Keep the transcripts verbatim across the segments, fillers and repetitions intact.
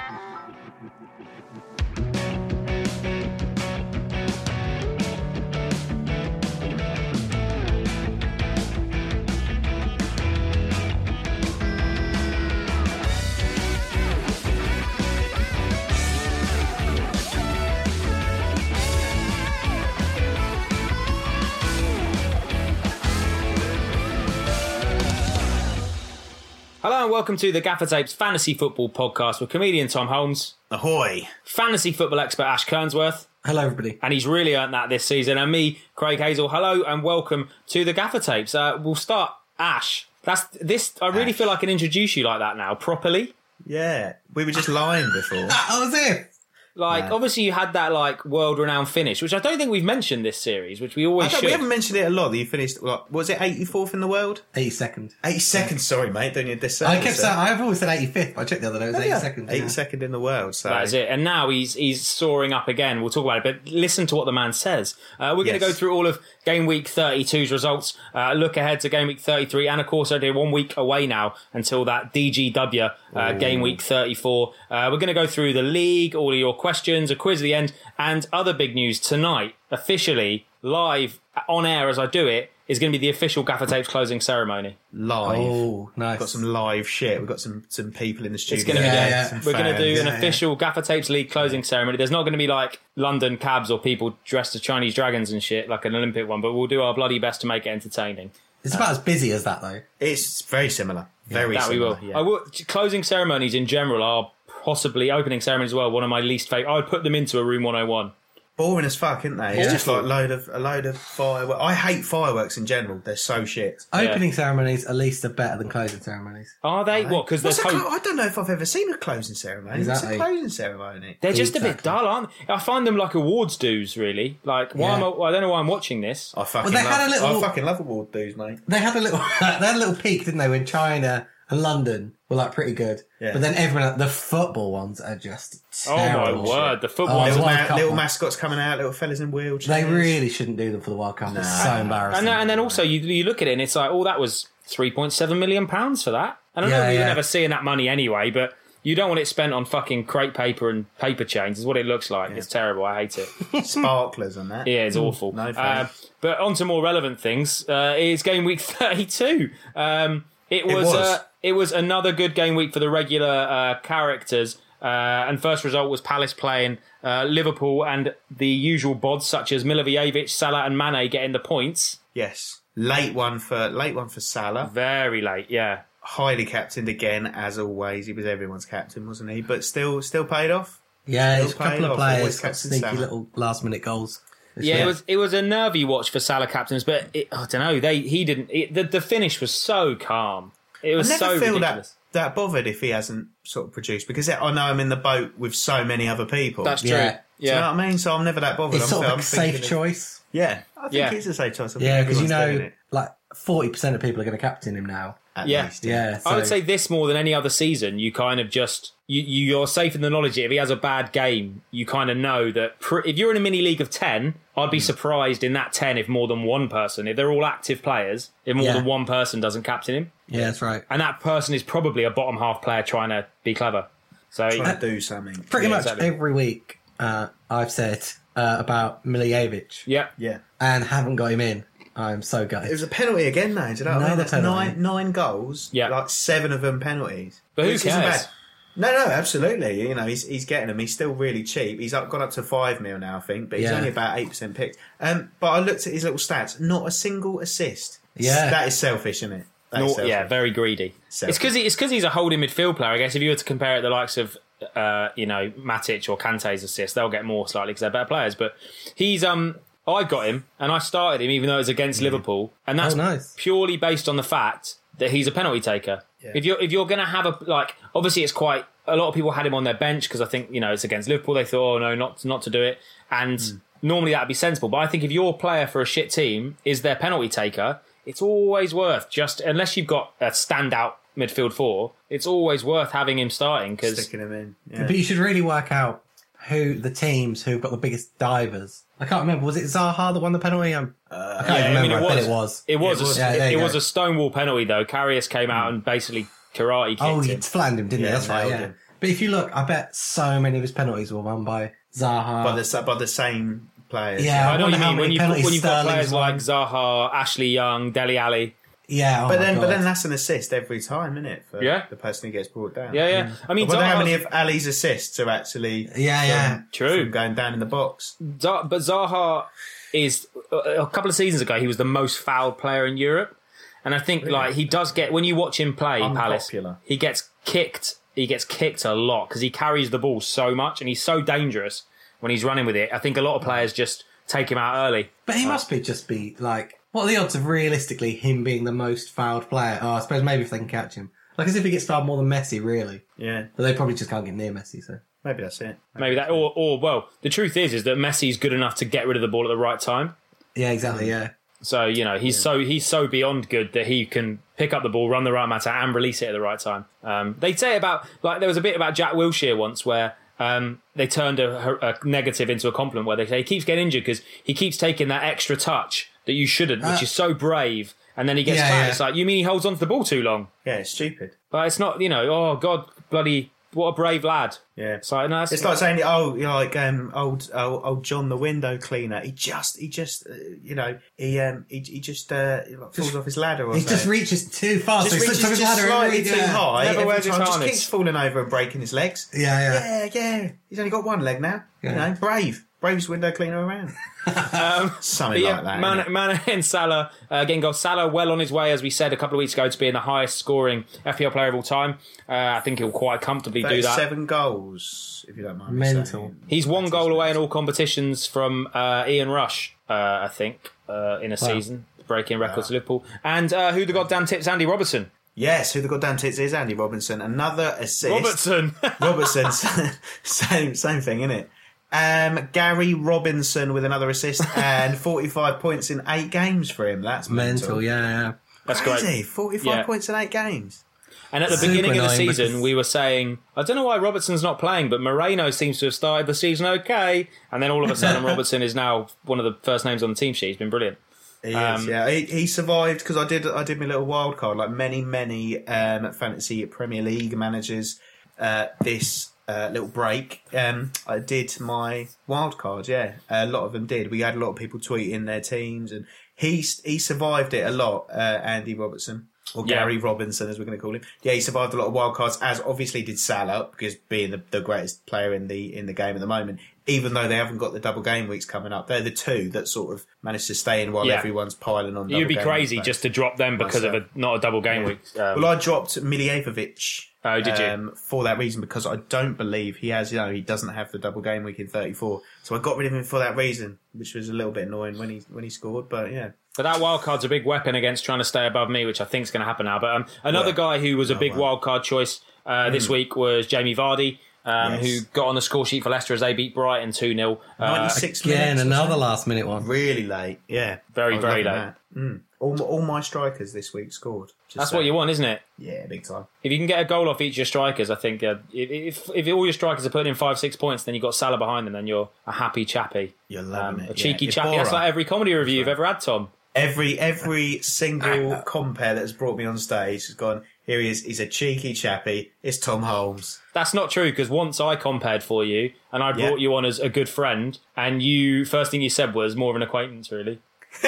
Hello and welcome to the Gaffer Tapes Fantasy Football Podcast with comedian Tom Holmes. Ahoy. Fantasy football expert Ash Kernsworth. Hello, everybody. And he's really earned that this season. And me, Craig Hazel. Hello and welcome to the Gaffer Tapes. Uh, we'll start, Ash. That's this. I really Ash. feel like I can introduce you like that now, properly. Yeah, we were just lying before. That was it. Like, no. Obviously you had that, like, world-renowned finish, which I don't think we've mentioned this series, which we always should. We haven't mentioned it a lot, that you finished, what, was it eighty-fourth in the world? eighty-second. eighty-second, sorry, mate, don't you this I kept saying, I've always said eighty-fifth, I checked the other day, it was oh, yeah. eighty-second. eighty-second yeah. in the world, so. That is it, and now he's he's soaring up again, we'll talk about it, but listen to what the man says. Uh, we're going to yes. go through all of Game Week thirty-two's results, uh, look ahead to Game Week thirty-three, and of course, they're one week away now until that D G W uh, Game Week thirty-four. Uh, we're going to go through the league, all of your questions, a quiz at the end, and other big news tonight, officially, live, on air as I do it, is going to be the official Gaffer Tapes closing ceremony. Live. Oh, nice. We've got some live shit. We've got some, some people in the studio. It's going to be yeah, yeah. yeah. We're going to do an yeah, official yeah. Gaffer Tapes League closing yeah. ceremony. There's not going to be like London cabs or people dressed as Chinese dragons and shit, like an Olympic one, but we'll do our bloody best to make it entertaining. It's about uh, as busy as that, though. It's very similar. Very yeah, that similar. we will. Yeah. I will. Closing ceremonies in general are possibly, opening ceremonies as well, one of my least favourite. I would put them into a Room one oh one. Boring as fuck, isn't they? It's yeah. just like a load of a load of fireworks. I hate fireworks in general. They're so shit. Opening yeah. ceremonies at least are better than closing ceremonies. Are they? Are what? Because there's. Clo- I don't know if I've ever seen a closing ceremony. Exactly. It's a closing ceremony. They're just exactly. a bit dull, aren't they? I find them like awards dues, really. Like, why yeah. am I, I don't know why I'm watching this. I fucking well, they love. Had a little, I fucking love award dues, mate. They had a little. They had a little peak, didn't they? When China and London were like pretty good, yeah. but then everyone, the football ones are just terrible. Oh my word, the football oh, ones. Little, ma- little mascots coming out, little fellas in wheelchairs. They really shouldn't do them for the World Cup. Nah. It's so embarrassing. And then, and then also you you look at it and it's like, oh, that was three point seven million pounds for that. And I know yeah, you're yeah. never seeing that money anyway, but you don't want it spent on fucking crepe paper and paper chains. Is what it looks like. Yeah. It's terrible. I hate it. Sparklers and that. Yeah, it's awful. No uh, but on to more relevant things. Uh, it's Game Week thirty-two. Um, it was. It was. Uh, It was another good game week for the regular uh, characters. Uh, and first result was Palace playing uh, Liverpool and the usual bods such as Milivojevic, Salah and Mane getting the points. Yes. Late one for late one for Salah. Very late, yeah. Highly captained again, as always. He was everyone's captain, wasn't he? But still still paid off. Yeah, there's a couple of players got sneaky Salah. Little last minute goals. Yeah, it was it was a nervy watch for Salah captains, but it, I don't know. They he didn't. It, the the finish was so calm. It was I never so feel ridiculous. That, that bothered if he hasn't sort of produced because I know I'm in the boat with so many other people. That's true. Yeah. Yeah. Do you know what I mean? So I'm never that bothered. It's I'm, sort of I'm like a safe of, choice. Yeah, I think yeah. it's a safe choice. I yeah, because you know, like forty percent of people are going to captain him now. At yeah, least, yeah. yeah so. I would say this more than any other season. You kind of just you you're safe in the knowledge that if he has a bad game, you kind of know that pr- if you're in a mini league of ten, I'd be mm. surprised in that ten if more than one person, if they're all active players, if more yeah. than one person doesn't captain him. Yeah, that's right. And that person is probably a bottom half player trying to be clever. So trying to do something. Pretty yeah, much exactly. every week, uh, I've said uh, about Milivojevic. Yeah, yeah, and haven't got him in. I'm so gutted. It was a penalty again, though. Do you know what I mean? That's nine, nine goals. Yeah, like seven of them penalties. But who cares? No, no, absolutely. You know, he's he's getting them. He's still really cheap. He's up, gone up to five mil now, I think, but he's yeah. only about eight percent picked. Um, but I looked at his little stats. Not a single assist. Yeah, that is selfish, isn't it? No, yeah, very greedy. Selfish. It's because he, it's because he's a holding midfield player. I guess if you were to compare it to the likes of uh, you know Matic or Kante's assists, they'll get more slightly because they're better players. But he's um. I got him, and I started him even though it was against mm. Liverpool, and that's oh, nice. purely based on the fact that he's a penalty taker. Yeah. If you're if you're going to have a like, obviously it's quite a lot of people had him on their bench because I think you know it's against Liverpool. They thought, oh no, not not to do it, and mm. normally that'd be sensible. But I think if your player for a shit team is their penalty taker, it's always worth just unless you've got a standout midfield four, it's always worth having him starting because sticking him in. Yeah. But you should really work out who the teams who've got the biggest divers. I can't remember. Was it Zaha that won the penalty? I'm, uh, I can't yeah, remember. I, mean, it I was, bet it was. It was. It was, a, yeah, it, it was a stonewall penalty though. Karius came out and basically karate kicked oh, him. he flattened him, didn't yeah, he? That's right. Yeah. Him. But But if you look, I bet so many of his penalties were won by Zaha. By the, by the same players. Yeah, I know what you mean. When, you, when you've got players Sterling's like won. Zaha, Ashley Young, Dele Alli. Yeah, oh But my then, God. but then that's an assist every time, isn't it? For Yeah. the person who gets brought down. Yeah, yeah. I mean, I wonder how many Zaha's- of Ali's assists are actually Yeah, yeah. from, True. from going down in the box. Za- but Zaha is a couple of seasons ago. He was the most fouled player in Europe, and I think like he does get when you watch him play Palace, Unpopular. he gets kicked. He gets kicked a lot because he carries the ball so much, and he's so dangerous when he's running with it. I think a lot of players just take him out early. But he must be just be like, what are the odds of realistically him being the most fouled player? Oh, I suppose maybe if they can catch him. Like as if he gets fouled more than Messi, really. Yeah, But they probably just can't get near Messi, so. maybe that's it. Maybe that, or, or well, the truth is, is that Messi's good enough to get rid of the ball at the right time. Yeah, exactly, yeah. So you know he's so he's so beyond good that he can pick up the ball, run the right matter, and release it at the right time. Um, they say about like there was a bit about Jack Wilshere once where um, they turned a, a negative into a compliment where they say he keeps getting injured because he keeps taking that extra touch that you shouldn't, which Uh, is so brave, and then he gets yeah, fat. yeah. It's like you mean he holds on to the ball too long, Yeah, it's stupid. but it's not. You know, oh God, bloody what a brave lad. Yeah. It's like no, that's, It's like saying, oh, you know, like um, old, old, old John the window cleaner. He just, he just, uh, you know, he, um, he, he just uh, like falls off his ladder or He something. just reaches too far, Just so he reaches slips off his just ladder. slightly and- too yeah. high. Never every wears his time, just harness. keeps falling over and breaking his legs. Yeah, yeah. Yeah, yeah. He's only got one leg now. Yeah. You know, brave, bravest window cleaner around. Um, Something But yeah, like that. Man, innit? Man and Salah uh, getting goals. Salah well on his way, as we said a couple of weeks ago, to being the highest scoring F P L player of all time. Uh, I think he'll quite comfortably do that. Thirty-seven goals, if you don't mind. me Mental. saying. He's one goal away in all competitions from uh, Ian Rush, uh, I think, uh, in a season, breaking records to Liverpool. And uh, who the goddamn tips Andy Robertson? Yes, who the goddamn tits is Andy Robinson. Another assist. Robertson. Robertson, same same thing, innit? Um, Gary Robinson with another assist and forty-five points in eight games for him. That's mental. Mental, yeah, yeah. That's Crazy. great. forty-five Yeah. points in eight games. And at the Super beginning of the annoying season, because- we were saying, I don't know why Robertson's not playing, but Moreno seems to have started the season okay. And then all of a sudden, Robertson is now one of the first names on the team sheet. He's been brilliant. He Um, is, yeah. He, he survived because I did I did my little wild card, like many, many um, fantasy Premier League managers uh, this uh, little break. Um, I did my wild card, yeah. A lot of them did. We had a lot of people tweeting their teams, and he he survived it a lot, uh, Andy Robertson. Or Yeah. Gary Robinson, as we're going to call him. Yeah, he survived a lot of wild cards, as obviously did Salah, because being the, the greatest player in the in the game at the moment, even though they haven't got the double game weeks coming up, they're the two that sort of managed to stay in while Yeah. everyone's piling on. Double You'd be game crazy weeks. just to drop them because of a not a double game week. Um, Well, I dropped Milivojevic. Oh, did you? Um, for that reason, because I don't believe he has, you know, he doesn't have the double game week in thirty-four. So I got rid of him for that reason, which was a little bit annoying when he when he scored. But yeah, But that wild card's a big weapon against trying to stay above me, which I think is going to happen now. But um, another Yeah. guy who was a Oh, big wow. wild card choice uh, this week was Jamie Vardy, um, Yes. who got on the score sheet for Leicester as they beat Brighton two nil. Uh, ninety-six Again, minutes. or another something. last minute one. Really late, yeah. Very, I was very loving late. that. Mm. All, all my strikers this week scored. Just that's saying. what you want, isn't it? Yeah, big time. If you can get a goal off each of your strikers, I think uh, if, if all your strikers are putting in five, six points, then you've got Salah behind them, then you're a happy chappy. You're loving Um, it. a cheeky yeah. chappy. That's Iborra. like every comedy review you've ever had, Tom. Every every single compare that has brought me on stage has gone, here he is, he's a cheeky chappy, it's Tom Holmes. That's not true, because once I compared for you, and I brought Yeah. you on as a good friend, and you first thing you said was more of an acquaintance, really.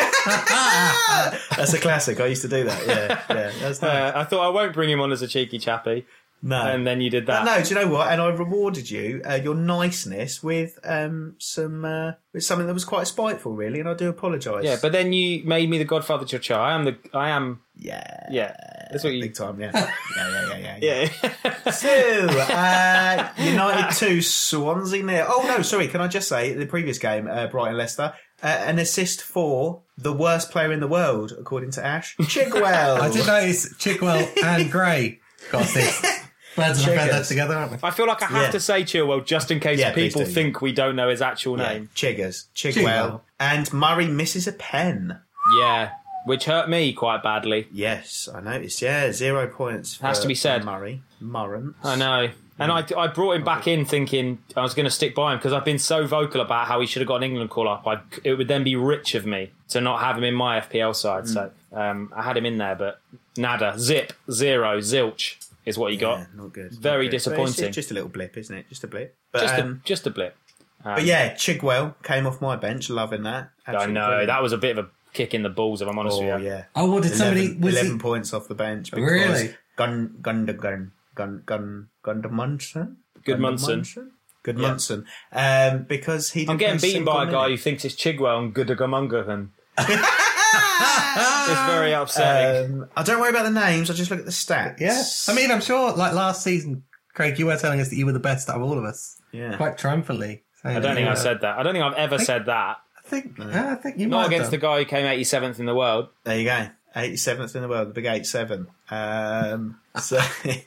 That's a classic, I used to do that, yeah, yeah. That's nice. Uh, I thought I won't bring him on as a cheeky chappy, no. and then you did that. No, do you know what? And I rewarded you, uh, your niceness, with um, some uh, with something that was quite spiteful, really, and I do apologise. Yeah, but then you made me the godfather to your child. I am the. I am. yeah, Yeah, that's what you. big time, yeah, yeah, yeah, yeah, yeah. Yeah. So, uh, United two, Swansea nil. Oh no, sorry. Can I just say the previous game, uh, Brighton Leicester, uh, an assist for the worst player in the world, according to Ash, Chigwell. I did notice Chigwell and Gray got assists. Birds of a feather Chiggers. together, aren't we? I feel like I have Yeah. to say Chilwell just in case Yeah, please people do. think we don't know his actual Yeah, name. Chiggers, Chigwell. Chigwell. And Murray misses a pen. Yeah, which hurt me quite badly. Yes, I noticed. Yeah, zero points. For, Has to be said. for Murray, Murrant. I know. And I, I brought him back in thinking I was going to stick by him because I've been so vocal about how he should have got an England call up. I, it would then be rich of me to not have him in my F P L side. So um, I had him in there, but nada, zip, zero, zilch. is what he got. Yeah, not good. Very not good. disappointing. It's, it's just a little blip, isn't it? Just a blip. But, Just um, a just a blip. Um, but yeah, Chigwell came off my bench, loving that. I Absolutely know brilliant. that was a bit of a kick in the balls. If I'm honest Oh with you. yeah. Oh, what did somebody... eleven, Was eleven he, points off the bench because Really? Gun Gundogan Gun Gun Gundermunson Goodmunson. Goodmunson. Um, because he. Didn't I'm getting play beaten by a single guy who minute. thinks it's Chigwell and Goodagamungahan. It's very upsetting. Um, I don't worry about the names. I just look at the stats. yeah. I mean, I'm sure, like, last season, Craig, you were telling us that you were the best out of all of us. yeah. Quite triumphantly. I don't think I said that. I don't think I've ever said that. I think, yeah, I think you Not might have against the done. guy who came eighty-seventh in the world. There you go. eighty-seventh in the world, the big eighty-seven. Um, so,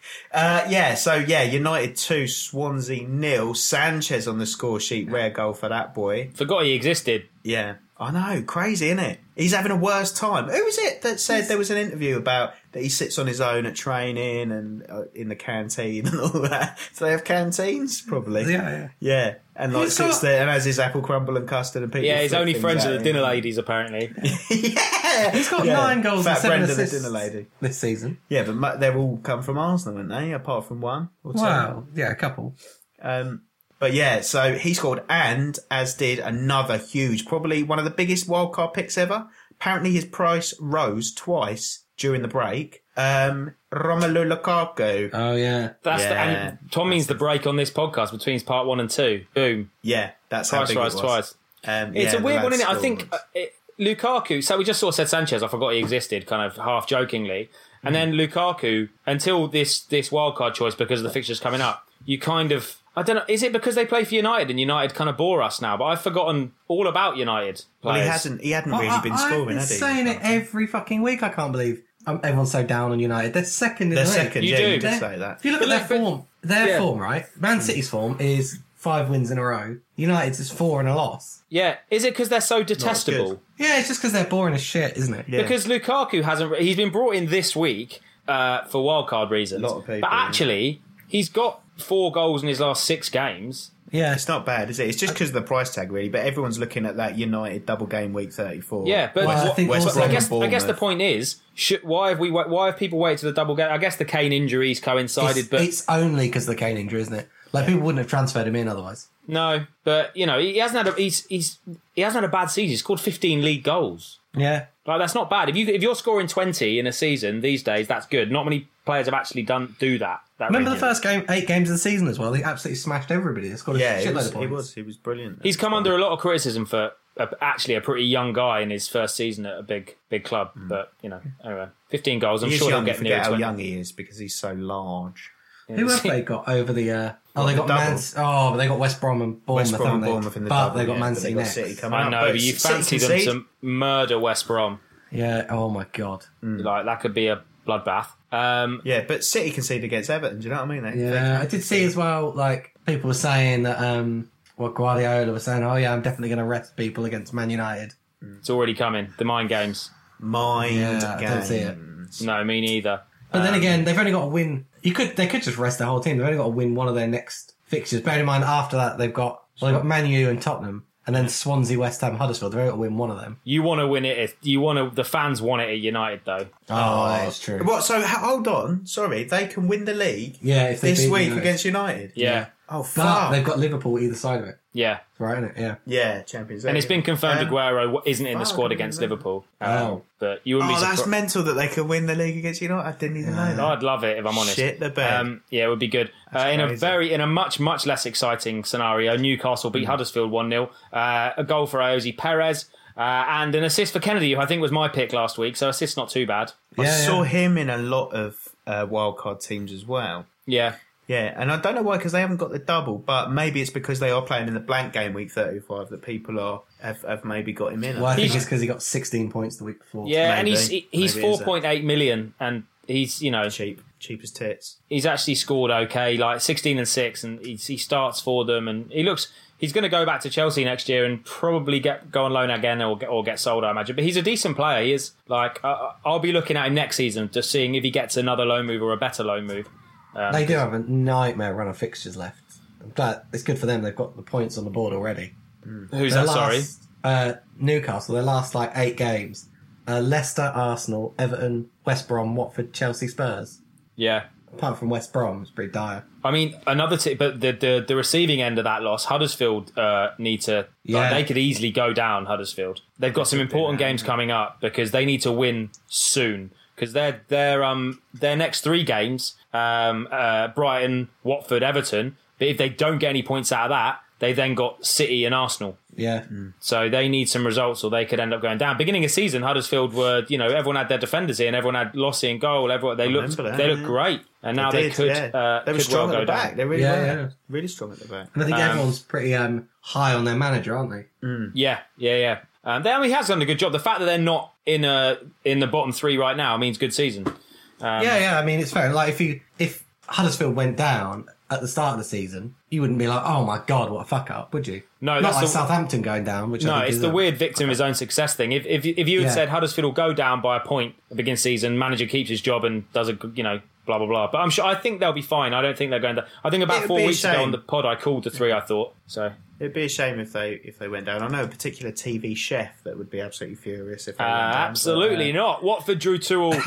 uh, yeah, so yeah, United two, Swansea nil. Sanchez on the score sheet, rare goal for that boy. Forgot he existed. Yeah, I know, crazy, isn't it? He's having a worse time. Who was it that said there was an interview about that he sits on his own at training and uh, in the canteen and all that? So they have canteens, probably. Yeah, yeah. Yeah, and like He's sits got- there and has his apple crumble and custard and people. Yeah, he's flip only things friends at with the him. dinner ladies, apparently. Yeah, He's got yeah. nine goals Fat and seven Brenda, assists the dinner lady. this season. Yeah, but mu- they've all come from Arsenal, haven't they? Apart from one or two. Wow. Yeah, a couple. Um, but yeah, so he scored, and as did another huge, probably one of the biggest wildcard picks ever. Apparently, his price rose twice during the break. Um, Romelu Lukaku. Oh, yeah. That's the, Yeah. and Tom means the break on this podcast between part one and two. Boom. Yeah, that's how Price big rise it was. twice. Um, It's yeah, a weird the one, lad isn't it? I scored. think uh, it, Lukaku, so we just sort of said Sanchez, I forgot he existed, kind of half jokingly. And then Lukaku, until this, this wildcard choice, because of the fixtures coming up, you kind of, I don't know, is it because they play for United and United kind of bore us now? But I've forgotten all about United Well, players. he hasn't. He hadn't Well, really been I, scoring, I've been had he? saying it every fucking week. I can't believe um, everyone's so down on United. They're second in They're the league. second. You yeah, do. you did They're- say that. If you look But at look, their but- form, their yeah. form, right? Man City's form is five wins in a row. United's is four and a loss. Yeah, is it because they're so detestable? good. Yeah, it's just because they're boring as shit, isn't it? Yeah. Because Lukaku hasn't. He's been brought in this week uh, for wildcard reasons. A lot of people, but yeah. actually, he's got four goals in his last six games. Yeah. It's not bad, is it? It's just because of the price tag, really. But everyone's looking at that United double game week thirty-four. Yeah, but Well, I what- think West also- I Brom guess and I guess the Bournemouth. point is, should, why have we wa- why have people waited to the double game? I guess the Kane injuries coincided, It's, but it's only because of the Kane injury, isn't it? Like, people wouldn't have transferred him in otherwise. no, but you know he hasn't had a he's he's he hasn't had a bad season. He's scored fifteen league goals. Yeah. Like that's not bad. If you if you're scoring twenty in a season these days, that's good. Not many players have actually done do that. that Remember the regularly. first game, eight games of the season as well? They absolutely smashed everybody. They scored a Yeah, he shitload was, of he points. was. He was brilliant. He's come under a lot of criticism for uh, actually a pretty young guy in his first season at a big big club. But you know, anyway, fifteen goals. I'm He's sure he'll young. You get near forget how twenty. young he is because he's so large. Who have they got over the... Uh, oh, they the got double? Man... Oh, but they got West Brom and Bournemouth, West Brom haven't and they? Bournemouth in the But double, they got yeah, Man but City they've got next. City coming I up. know, but you City fancy them concede. to murder West Brom. Yeah, oh my God. Like that could be a bloodbath. Um, Yeah, but City conceded against Everton. Do you know what I mean? They, Yeah, I did see as well, like, people were saying that, um, well, Guardiola was saying, oh yeah, I'm definitely going to rest people against Man United. it's already coming. The mind games. Mind Yeah, I don't games. see it. No, me neither. But then Um, again, they've only got to win. You could, they could just rest the whole team. They've only got to win one of their next fixtures. Bearing in mind, after that, they've got, well, they've got Man U and Tottenham, and then Swansea, West Ham, Huddersfield. They've only got to win one of them. you want to win it. If you want to, the fans want it at United though. Oh, that's true. What? So h- hold on. Sorry, they can win the league Yeah, if they this beat week United. against United. Yeah, Oh But fuck. they've got Liverpool either side of it. yeah. Right, isn't it? Yeah. Yeah, Champions League. And it's been confirmed Um, Aguero isn't in the fuck, squad I didn't against know. Liverpool. Um, Oh. but you wouldn't Oh, be that's surprised. mental that they could win the league against United. I didn't even know that. I'd love it if I'm honest. Shit the bed. Um, yeah, it would be good. Uh, in a crazy. very, in a much, much less exciting scenario, Newcastle Hmm. beat Huddersfield one nil. Uh, a goal for Ayoze Perez uh, and an assist for Kennedy, who I think was my pick last week. So assist not too bad. I Yeah, saw yeah. him in a lot of uh, wildcard teams as well. Yeah, Yeah, and I don't know why, because they haven't got the double, but maybe it's because they are playing in the blank game week thirty-five that people are have, have maybe got him in. Well, I think He's- it's because he got sixteen points the week before. yeah, and Maybe. he's he, he's Maybe it is four point eight million, and he's you know cheap, cheap as tits. he's actually scored okay, like sixteen and six, and he's, he starts for them, and he looks. He's going to go back to Chelsea next year and probably get go on loan again or get, or get sold, I imagine. But he's a decent player. He is like uh, I'll be looking at him next season, just seeing if he gets another loan move or a better loan move. Um, They do have a nightmare run of fixtures left. I'm glad it's good for them. They've got the points on the board already. Who's Their that? Sorry, last, uh, Newcastle. Their last like eight games: uh, Leicester, Arsenal, Everton, West Brom, Watford, Chelsea, Spurs. yeah. apart from West Brom, it's pretty dire. I mean, another tip, but the, the the receiving end of that loss, Huddersfield uh, need to. Yeah. Like, they could easily go down. Huddersfield. They've got some important games coming up because they need to win soon. Because their their um their next three games, um uh, Brighton, Watford, Everton. But if they don't get any points out of that, they then got City and Arsenal. Yeah. So they need some results, or they could end up going down. Beginning of season, Huddersfield were, you know, everyone had their defenders in, everyone had Lossie in goal. Everyone they looked that, they looked yeah. great, and now they, did, could yeah. uh, they were could strong well at the go back. down. They really Yeah, were. yeah. Really strong at the back. And I think Um, everyone's pretty um, high on their manager, aren't they? Yeah, yeah, yeah. Um, they, I mean, he has done a good job. The fact that they're not in a in the bottom three right now means good season. Um, yeah, yeah. I mean, it's fair. Like if you if Huddersfield went down at the start of the season, you wouldn't be like, "Oh my god, what a fuck up," would you? No, not that's like the- Southampton going down. Which I No, think it's is the a- weird victim of his own success thing. If if if you had Yeah. said Huddersfield will go down by a point at the beginning of the season, manager keeps his job and does a good- you know blah blah blah. But I'm sure I think they'll be fine. I don't think they're going to. I think about It'd four be a weeks ago shame. on the pod, I called the three. I thought so. It'd be a shame if they if they went down. I know a particular T V chef that would be absolutely furious if they Uh, went down. absolutely but, uh, not. Watford drew two all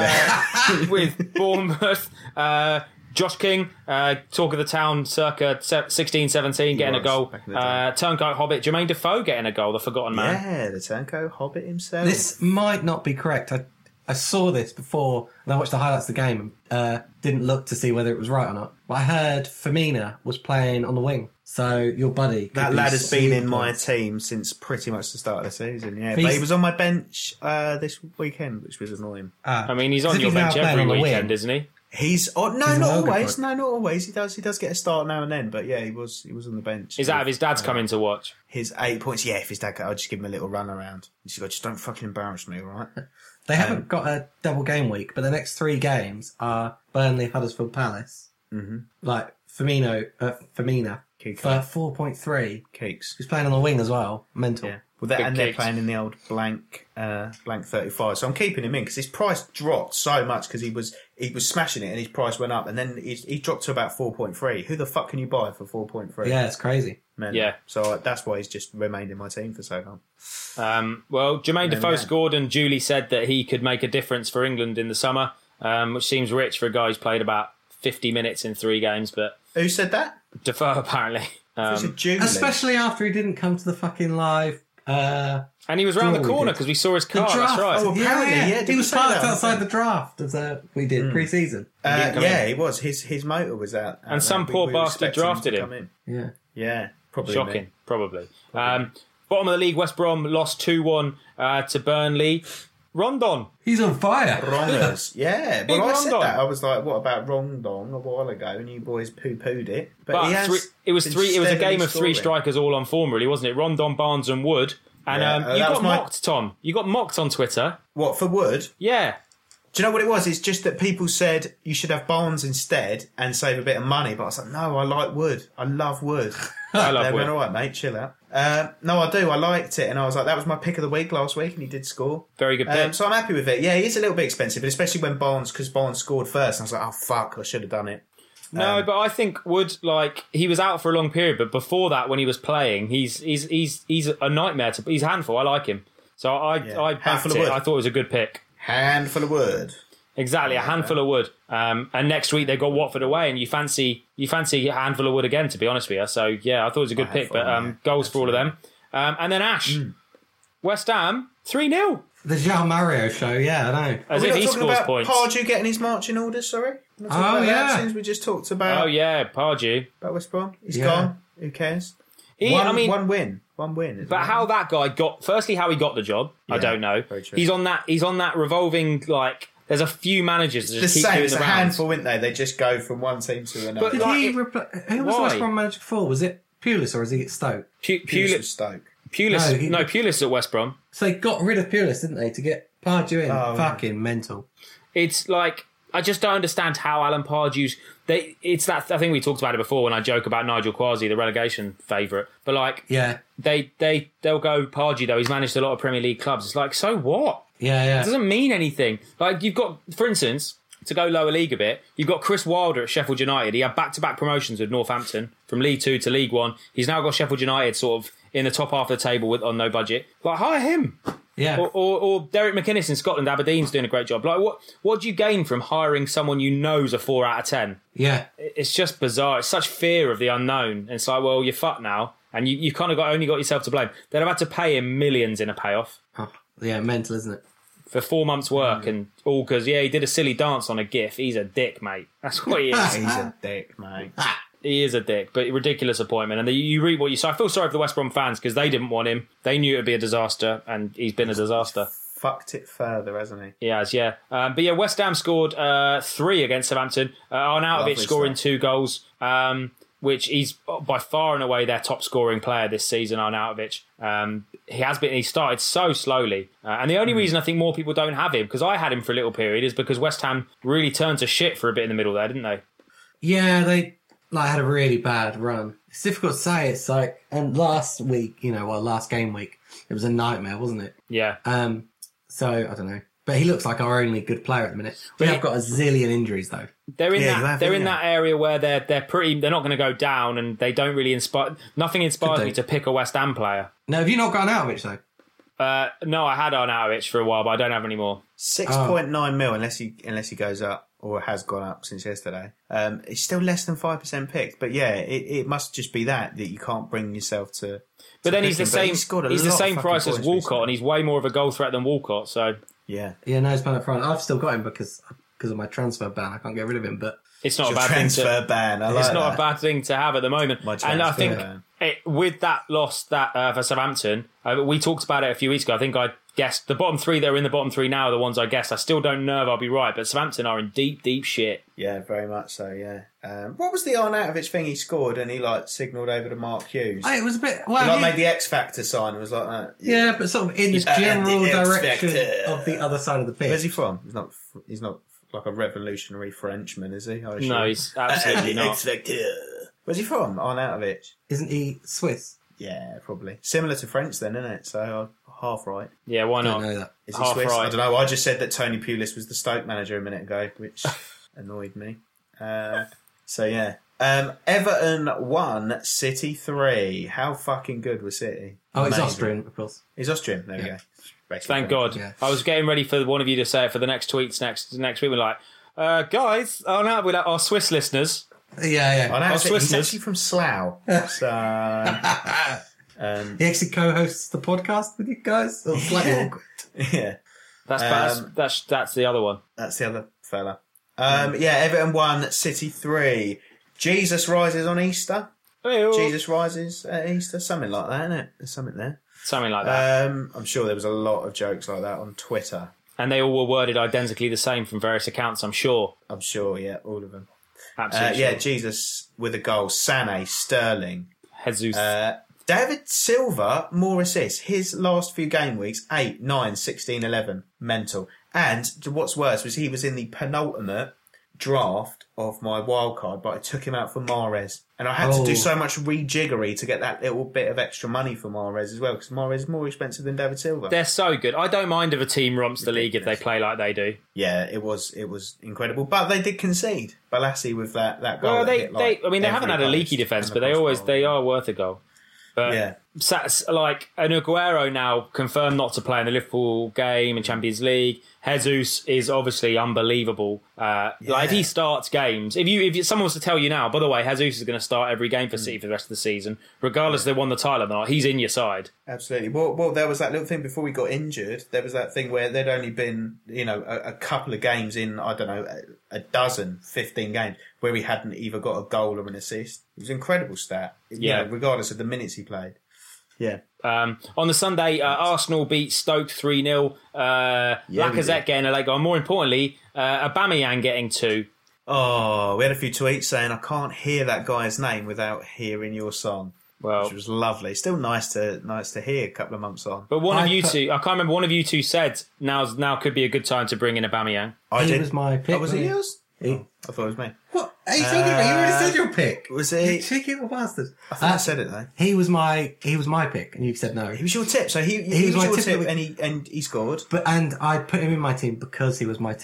uh, with Bournemouth. Uh, Josh King, uh, talk of the town, circa sixteen seventeen, getting a was, goal. back in the day. Uh, Turncoat Hobbit, Jermaine Defoe getting a goal, the forgotten man. Yeah, the Turncoat Hobbit himself. This might not be correct. I I saw this before and I watched the highlights of the game and uh, didn't look to see whether it was right or not. But I heard Firmina was playing on the wing. So your buddy. could That be lad has been in super- my team since pretty much the start of the season. Yeah, He's- but he was on my bench uh, this weekend, which was annoying. Ah. I mean, he's 'Cause on if your he's now bench playing every on the weekend, wing- isn't he? He's oh no, He's not an ogre always. for it. No, not always. He does. He does get a start now and then. But yeah, he was. He was on the bench. Is that if his dad's coming to watch? His eight points. Yeah, if his dad, I'll just give him a little run around. He's like, just don't fucking embarrass me, all right? They Um, haven't got a double game week, but the next three games are Burnley, Huddersfield, Palace. Mm-hmm. Like Firmino, uh, Firmina Kiko. for four point three. Keeks. He's playing on the wing as well. Mental. Yeah. Well, that, Good and they're kicks. playing in the old blank, uh, blank thirty-five. So I'm keeping him in because his price dropped so much because he was he was smashing it and his price went up and then he, he dropped to about four point three. Who the fuck can you buy for four point three? Yeah, it's crazy. Man. Yeah. So uh, that's why he's just remained in my team for so long. Um, well, Jermaine Defoe yeah. scored, and Julie said that he could make a difference for England in the summer, um, which seems rich for a guy who's played about fifty minutes in three games. But Who said that? Defoe apparently, Was um, it Julie? Especially after he didn't come to the fucking live. Uh, and he was round the Draw we corner did. because we saw his the car. draft. That's right. Oh, apparently, yeah, did he we was say parked that? outside the draft as uh, we did pre-season. Uh, didn't come yeah, in. he was. His his motor was out. And some poor were bastard expecting drafted to him. come in. Yeah. Yeah, probably. Shocking, me. probably. Um, bottom of the league, West Brom lost two one uh, to Burnley. Rondon. He's on fire. Wrongers. Yeah, Big but I said Rondon. that. I was like, what about Rondon a while ago? And you boys poo-pooed it. But, But he has three, it was been three. It was a steadily game of three scoring. strikers all on form, really, wasn't it? Rondon, Barnes, and Wood. And Yeah, um, uh, you that got was my- mocked, Tom. You got mocked on Twitter. What, for Wood? Yeah. Do you know what it was? It's just that people said you should have Barnes instead and save a bit of money. But I was like, no, I like Wood. I love Wood. I love They Wood. went, all right, mate, chill out. Uh, no, I do. I liked it. And I was like, that was my pick of the week last week. And he did score. Very good Um, pick. so I'm happy with it. Yeah, he is a little bit expensive, but especially when Barnes, because Barnes scored first. And I was like, oh, fuck, I should have done it. No, Um, but I think Wood, like, he was out for a long period, but before that, when he was playing, he's he's he's he's a nightmare. To, he's a handful. I like him. So I Yeah. I backed Handful of it. wood. I thought it was a good pick. Handful of Wood. Exactly, a handful of Wood. Um, and next week they've got Watford away, and you fancy you fancy a handful of Wood again, to be honest with you. So yeah, I thought it was a good A pick. But handful, um, yeah. goals for all of them. Um, and then Ash, West Ham three nil. The João Mario show, yeah, I know. As We're if not he talking scores about points. Pardew getting his marching orders, sorry? We're not talking Oh, about that yeah. since we just talked about, Oh yeah, Pardew. about West Brom. He's Yeah. gone. Who cares? He, one, I mean, one win. One win. isn't but it? how that guy got? Firstly, how he got the job, I Yeah, don't know. very true. He's on that. He's on that revolving like. There's a few managers that The just keep same. doing It's the a rounds. handful, isn't they? They just go from one team to another. But Did like he it- repl- who was the why? West Brom manager before? Was it Pulis or is he at Stoke? Pu- Pulis Pulis, was Stoke. Pulis, No, he- no, Pulis at West Brom. So they got rid of Pulis, didn't they, to get Pardew in? Oh, Fucking mental. It's like I just don't understand how Alan Pardew's. They, it's that I think we talked about it before when I joke about Nigel Quasi, the relegation favourite. But like, Yeah, they they they'll go Pardew though. He's managed a lot of Premier League clubs. It's like, so what? yeah, It yeah. doesn't mean anything. Like you've got, for instance, to go lower league a bit, you've got Chris Wilder at Sheffield United. He had back-to-back promotions with Northampton from League Two to League One. He's now got Sheffield United sort of in the top half of the table with on no budget. Like hire him. Yeah. Or, or, or Derek McInnes in Scotland, Aberdeen's doing a great job. Like, what what do you gain from hiring someone you know's a four out of ten? Yeah. It's just bizarre. It's such fear of the unknown. And it's like, well, you're fucked now, and you, you kind of got only got yourself to blame. They'd have had to pay him millions in a payoff Oh, yeah, mental, isn't it? for four months' work, and all because yeah, he did a silly dance on a GIF. He's a dick, mate. That's what he is. He's a dick, mate. He is a dick, but ridiculous appointment. And the, you read what you saw. I feel sorry for the West Brom fans because they didn't want him. They knew it'd be a disaster, and he's been a disaster. Fucked it further, hasn't he? He has, yeah. Um, but yeah, West Ham scored uh, three against Southampton. Uh, Arnautovic Lovely scoring stuff. two goals, um, which he's by far and away their top scoring player this season, Arnautovic. Um, he has been. He started so slowly, uh, and the only mm. reason I think more people don't have him, because I had him for a little period, is because West Ham really turned to shit for a bit in the middle there, didn't they? Yeah, they like had a really bad run. It's difficult to say. It's like, and last week, you know, well, last game week, it was a nightmare, wasn't it? Yeah. Um. So I don't know, but he looks like our only good player at the minute. We Yeah. have got a zillion injuries though. They're in Yeah, that. you have, they're in yeah. that area where they're they're pretty. They're not going to go down, and they don't really inspire. Nothing inspires Could they? me to pick a West Ham player. No, have you not gone out of it though? Uh, no, I had Arnautovic for a while, but I don't have any more. Six point nine mil, unless he unless he goes up or has gone up since yesterday. Um, it's still less than five percent picked, but yeah, it, it must just be that that you can't bring yourself to. But to then pick he's the him. But same. He's, scored a He's the lot of same fucking price as points Walcott, recently. and he's way more of a goal threat than Walcott. So Yeah, Yeah, no, he's playing up front. I've still got him because because of my transfer ban. I can't get rid of him, but it's not Your a bad thing transfer to. ban. I It's like not that. a bad thing to have at the moment. My And I transfer think ban. it, with that loss that uh, for Southampton, uh, we talked about it a few weeks ago. I think I guessed the bottom three that are in the bottom three now are the ones I guessed. I still don't know if I'll be right, but Southampton are in deep, deep shit. Yeah, very much so. Yeah. Um, what was the Arnautovic thing he scored and he like signalled over to Mark Hughes? oh, it was a bit. Well, he like he- made the X Factor sign. It was like that. yeah, but sort of in this Uh, general the X direction Factor. of the other side of the pitch. Where's he from? He's not. He's not like a revolutionary Frenchman, is he? I assume. No, he's absolutely Uh, not. X Factor. Where's he from? Arnautovic. Isn't he Swiss? Yeah, probably similar to French then, isn't it? So uh, half right. Yeah, why I don't not? know that. Is he Half Swiss? right. I don't know. I just said that Tony Pulis was the Stoke manager a minute ago, which annoyed me. Uh, so yeah, um, Everton one, City three. How fucking good was City? Oh, it's Amazing. Austrian, of course. He's Austrian. There we Yeah. go. Basically Thank French. God. Yeah. I was getting ready for one of you to say it for the next tweets next next week. We're like, uh, guys, oh no, we're like our Swiss listeners. Yeah, yeah. I know, Oh, he's Swiss actually from Slough. So, um, He actually co-hosts the podcast with you guys. It's slightly awkward. yeah, That's that's, Um, that's that's the other one. that's the other fella. Um, yeah, Everton one, City three. Jesus rises on Easter. Hey-oh. Jesus rises at Easter, something like that, isn't it? There's something there. Something like that. Um, I'm sure there was a lot of jokes like that on Twitter. And they all were worded identically the same from various accounts, I'm sure. I'm sure, yeah, all of them. Uh, Absolutely. yeah, sure. Jesus with a goal. Sané, Sterling, Jesus. uh, David Silva, more assists. His last few game weeks, eight, nine, sixteen, eleven. Mental. And what's worse was he was in the penultimate draft of my wild card, but I took him out for Mahrez. And I had Oh. to do so much rejiggery to get that little bit of extra money for Mahrez as well, because Mahrez is more expensive than David Silva. They're so good. I don't mind if a team romps the league if they play like they do. Yeah, it was it was incredible, but they did concede. Balassi with that that goal. Well, that they, hit, like, they I mean, they haven't every had a leaky post defence, and but the they always crossbar. they are worth a goal. But Yeah. Sats, like an Aguero now confirmed not to play in the Liverpool game in Champions League. Jesus is obviously unbelievable. Uh, Like if he starts games, if you if someone was to tell you now, by the way, Jesus is going to start every game for City for the rest of the season, regardless if they won the title or not, he's in your side. Absolutely. Well, well, there was that little thing before we got injured. There was that thing where there'd only been, you know, a, a couple of games in, I don't know, a, a dozen, fifteen games where he hadn't either got a goal or an assist. It was an incredible stat, you Yeah. know, regardless of the minutes he played. Yeah. Um, on the Sunday, uh, Arsenal beat Stoke three nil. Uh, Yeah, we Lacazette did. getting a late goal. More importantly, uh, Aubameyang getting two. Oh, we had a few tweets saying, I can't hear that guy's name without hearing your song. Well, Which was lovely. Still nice to nice to hear a couple of months on. but one I of you put- two, I can't remember, one of you two said now's now could be a good time to bring in Aubameyang. I he did. was my pick. Oh, was it wasn't he? yours? He- Oh, I thought it was me. What? Are you talking about? You already said your pick. Was You it? cheeky little bastard. I think I Uh, said it though. He was my he was my pick, and you said no. He was your tip, so he, he, He was was my your tip tip, of the- and he and he scored. But and I put him in my team because he was my tip.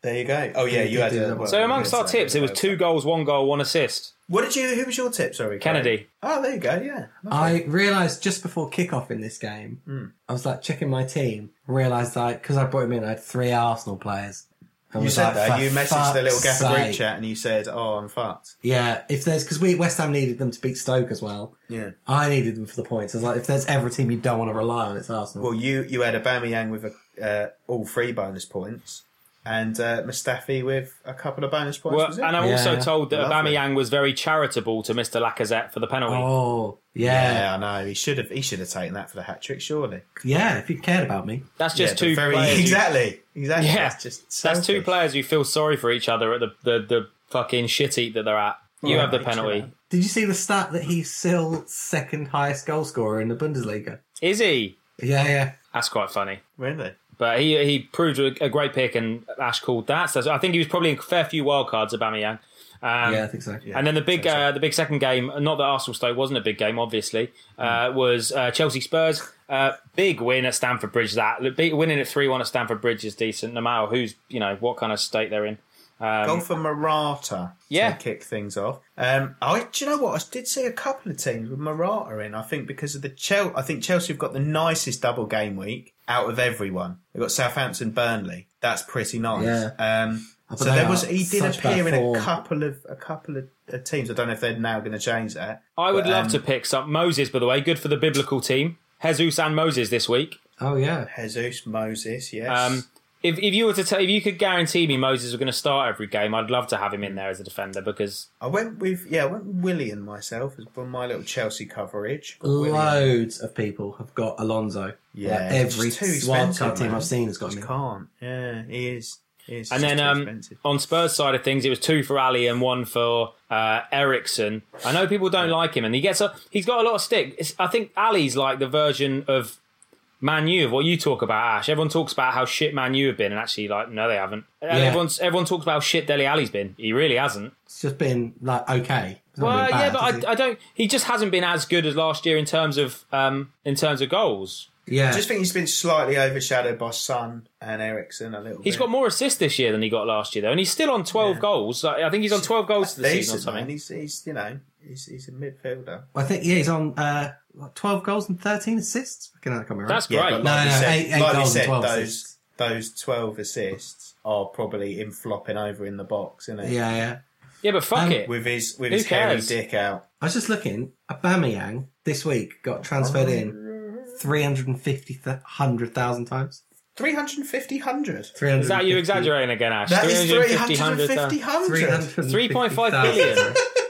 There you go. Oh yeah, you had a, well, So amongst our tips, it was two goals, one goal, one assist. What did you? Who was your tip? Sorry, Kennedy. Oh, there you go. Yeah. I realised just before kickoff in this game, mm. I was like checking my team. Realised like because I brought him in, I had three Arsenal players. You was said like, that. You messaged the little Gaffer group sake. chat and you said, "Oh, I'm fucked." Yeah, if there's because we West Ham needed them to beat Stoke as well. Yeah. I needed them for the points. I was like, if there's ever a team you don't want to rely on, it's Arsenal. Well, you you had Aubameyang with a, uh, all three bonus points. And uh, Mustafi with a couple of bonus points. Well, was it? and I'm also Yeah. told that Lovely. Aubameyang was very charitable to Mister Lacazette for the penalty. oh yeah, yeah. I know. He should have. He should have taken that for the hat trick, surely. yeah, If you cared about me, That's just Yeah, two but very players. who- exactly, exactly. Yeah, That's just That's two selfish. players who feel sorry for each other at the, the, the fucking shit heat that they're at. You Right, have the chill penalty. out. did you see the stat that he's still second highest goal scorer in the Bundesliga? Is he? Yeah, yeah. That's quite funny. Really? But he he proved a, a great pick, and Ash called that. So I think he was probably in a fair few wild cards, Aubameyang. Um, yeah, I think so. Yeah. And then the big, think so. uh, the big second game, not that Arsenal Stoke wasn't a big game, obviously, uh, was uh, Chelsea Spurs. Uh, big win at Stamford Bridge. That big, winning at three one at Stamford Bridge is decent, no matter who's you know what kind of state they're in. Um, Goal for Morata yeah. to kick things off. Um, I, do you know what? I did see a couple of teams with Morata in. I think because of the Chelsea. I think Chelsea have got the nicest double game week out of everyone. They've got Southampton, Burnley. That's pretty nice. Yeah. Um, But so they there are was. He did such appear bad in a form. couple of a couple of uh, teams. I don't know if they're now going to change that. I would But, love um, to pick some Moses, by the way, good for the biblical team. Jesus and Moses this week. Oh yeah. Jesus, Moses, yes. Um, if if you were to tell, if you could guarantee me Moses was going to start every game, I'd love to have him in there as a defender because I went with yeah, I went with Willian myself as for my little Chelsea coverage. Willian. Loads of people have got Alonso. Yeah, Like, it's every just too wild expensive, card team man. I've seen has got Just him. in. can't. Yeah, he is. He is. And It's then just too um, expensive. on Spurs' side of things, it was two for Ali and one for uh, Ericsson. I know people don't like him, and he gets a he's got a lot of stick. It's, I think Ali's like the version of Man U of what you talk about, Ash. Everyone talks about how shit Man U have been, and actually, like, no, they haven't. And Yeah. everyone's everyone talks about how shit Dele Alli's been. He really hasn't. It's just been like okay. It's not Well, been bad, yeah, but has it? I, I don't. He just hasn't been as good as last year in terms of um, in terms of goals. yeah. I just think he's been slightly overshadowed by Son and Ericsson a little He's bit. got more assists this year than he got last year, though, and he's still on twelve Yeah. goals. Like, I think he's on twelve goals this season or Decent, something. man. He's, he's, you know, he's, he's a midfielder. I think yeah, he's on uh, what, twelve goals and thirteen assists. I can't remember. That's Yeah, great. but No, like we no, said, eight- eight like we goals and said, twelve those assists. those twelve assists are probably him flopping over in the box, isn't it? Yeah, yeah. Yeah, but fuck Um, it. With his with Who his hairy cares? dick out. I was just looking. Aubameyang this week got transferred in three hundred and fifty hundred thousand times. Three hundred fifty hundred. Three hundred. Is that you exaggerating again, Ash? That is three fifty, hundred and fifty hundred. three point five billion.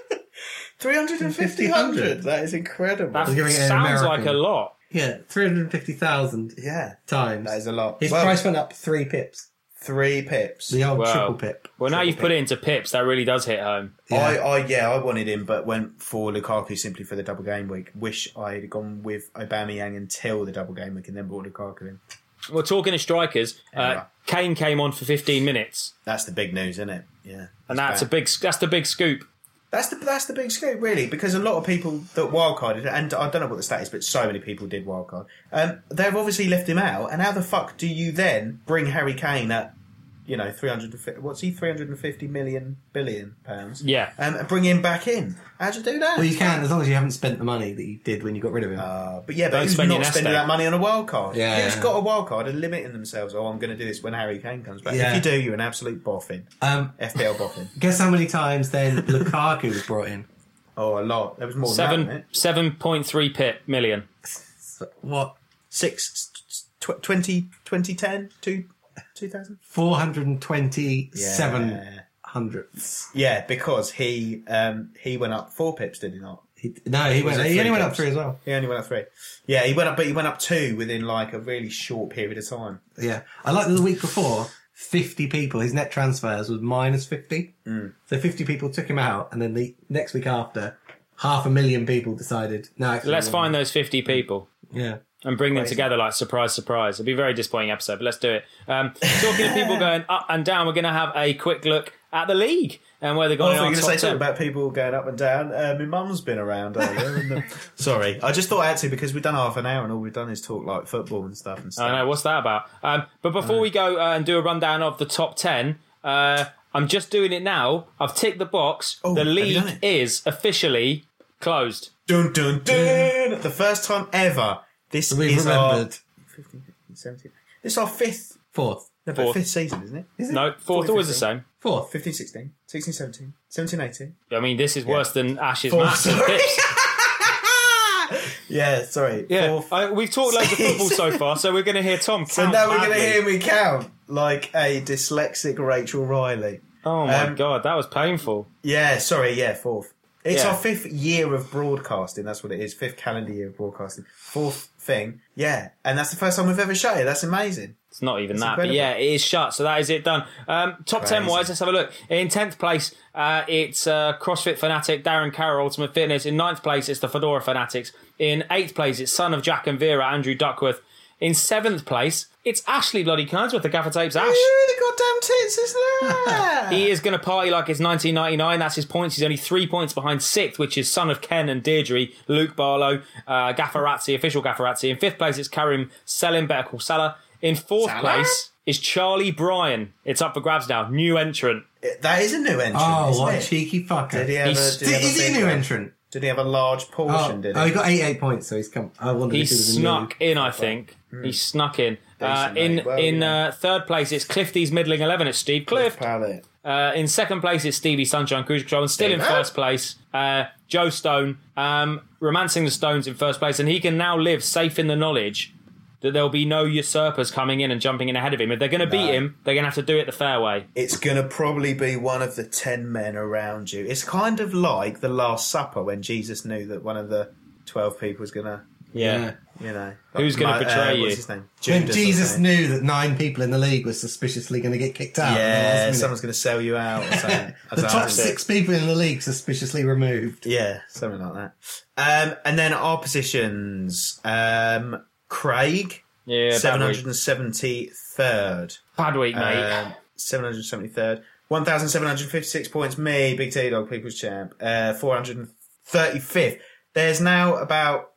Three hundred and fifty hundred. That is incredible. That was giving it an sounds American. like a lot. Yeah, three hundred fifty thousand yeah, times. that is a lot. His Well, price went up three pips. three pips. The old Wow. triple pip. Well, now you've put it into pips. That really does hit home. Yeah. I, I, yeah, I wanted him, but went for Lukaku simply for the double game week. Wish I had gone with Aubameyang until the double game week and then brought Lukaku in. Well, talking of strikers, uh, Yeah. Kane came on for fifteen minutes, That's the big news, isn't it? Yeah, and that's a bad. big. That's the big scoop. That's the that's the big scoop, really, because a lot of people that wildcarded, and I don't know what the stat is, but so many people did wildcard. Um, they've obviously left him out, and how the fuck do you then bring Harry Kane at, you know, three hundred? What's he? Three hundred and fifty million billion pounds. Yeah. Um, and bring him back in. How'd you do that? Well, you can as long as you haven't spent the money that you did when you got rid of him. Uh, but yeah, but Don't who's spend not your nest spending egg. that money on a wild card? Yeah, Who's yeah. got a wild card and limiting themselves? Oh, I'm going to do this when Harry Kane comes back. Yeah. If you do, you're an absolute boffin. um, F P L boffin. guess how many times then Lukaku was brought in? Oh, a lot. There was more than that, Seven wasn't it? seven point three pip million. So, what? Six, tw- twenty, twenty ten, two, two thousand? Four hundred and twenty-seven Yeah. hundredths. Yeah, because he um, he went up four pips, did he not? He, no, he Was went. it He only three went up pips? three as well. He only went up three. Yeah, he went up, but he went up two within like a really short period of time. Yeah, I like that the week before, fifty people. His net transfers was minus fifty. Mm. So fifty people took him out, and then the next week after, half a million people decided. No, actually, Let's we find want- those fifty people Yeah. and bring them Crazy. together like surprise, surprise. It'd be a very disappointing episode, but let's do it. Um, talking of people going up and down, we're going to have a quick look at the league and where they're Oh, I going thought on you were top going to say ten. something about people going up and down. Uh, my mum's been around earlier. and, uh, sorry, I just thought I had to because we've done half an hour and all we've done is talk like football and stuff and stuff. I know, what's that about? Um, but before we go uh, and do a rundown of the top ten, Uh, I'm just doing it now. I've ticked the box. Oh, the have you league done it? is officially closed. Dun dun dun! The first time ever. This We've is remembered. our fifteen, fifteen, seventeen. This is our fifth, Fourth. no, but Fourth. fifth season, isn't it? Is it? No, fourth fourteen, always the fifteen. same. Fourth. fifteen, sixteen, sixteen, seventeen, seventeen, eighteen. I mean, this is worse than Ash's Fourth, maths and sorry. tips. Yeah, sorry. Yeah, Fourth. I, we've talked loads of football so far, so we're going to hear Tom count. So now we're going to badly. hear me count like a dyslexic Rachel Riley. Oh my Um, god, that was painful. Yeah, sorry, yeah, fourth. It's Yeah. our fifth year of broadcasting. That's what it is. Fifth calendar year of broadcasting. Fourth thing. Yeah. And that's the first time we've ever shut it. That's amazing. It's not even That's that, incredible. but yeah, it is shut. So that is it done. Um, top ten Crazy. wise, let's have a look. In tenth place, uh, it's uh, CrossFit Fanatic Darren Carroll, Ultimate Fitness. In ninth place, it's the Fedora Fanatics. In eighth place, it's Son of Jack and Vera, Andrew Duckworth. In seventh place, it's Ashley bloody Kinesworth, the Gaffer Tapes Ash. Who the goddamn tits is that? He is going to party like it's nineteen ninety-nine. That's his points. He's only three points behind sixth, which is Son of Ken and Deirdre, Luke Barlow, uh, Gafferazzi, official Gafferazzi. In fifth place, it's Karim Selim, Better Call Salah. In fourth Salah? place is Charlie Bryan. It's up for grabs now. New entrant. That is a new entrant. Oh, isn't what a it? cheeky fucker. Did he have He's- a, did he have Is he a big new one? entrant? Did he have a large portion? Oh, did he? oh, he got eighty-eight points, so he's come. I wondered He if he was a snuck new... in, I think. He snuck in. Uh, Decent, in mate. Well, in yeah. uh, third place, it's Clifty's Middling eleven. It's Steve Clift. Palette. Uh, in second place, it's Stevie Sunshine Cruise Control. And still in Hey, man. first place, uh, Joe Stone, um, Romancing the Stones in first place. And he can now live safe in the knowledge that there'll be no usurpers coming in and jumping in ahead of him. If they're going to beat No. him, they're going to have to do it the fair way. It's going to probably be one of the ten men around you. It's kind of like the Last Supper when Jesus knew that one of the twelve people was going to, Yeah. you know. Who's gonna Mo- betray uh, you? What's his name? When Judas or Jesus something. knew that nine people in the league were suspiciously going to get kicked out. at the last Yeah, minute. someone's going to sell you out or something. I The don't top know. six people in the league suspiciously removed. Yeah, something like that. Um, and then our positions. Um, Craig, Yeah, bad seven week. hundred seventy-third. Bad week, mate. Um, seven hundred seventy-third. one thousand seven hundred fifty-six points, me, Big T Dog, People's Champ. Uh, four hundred thirty-fifth. There's now about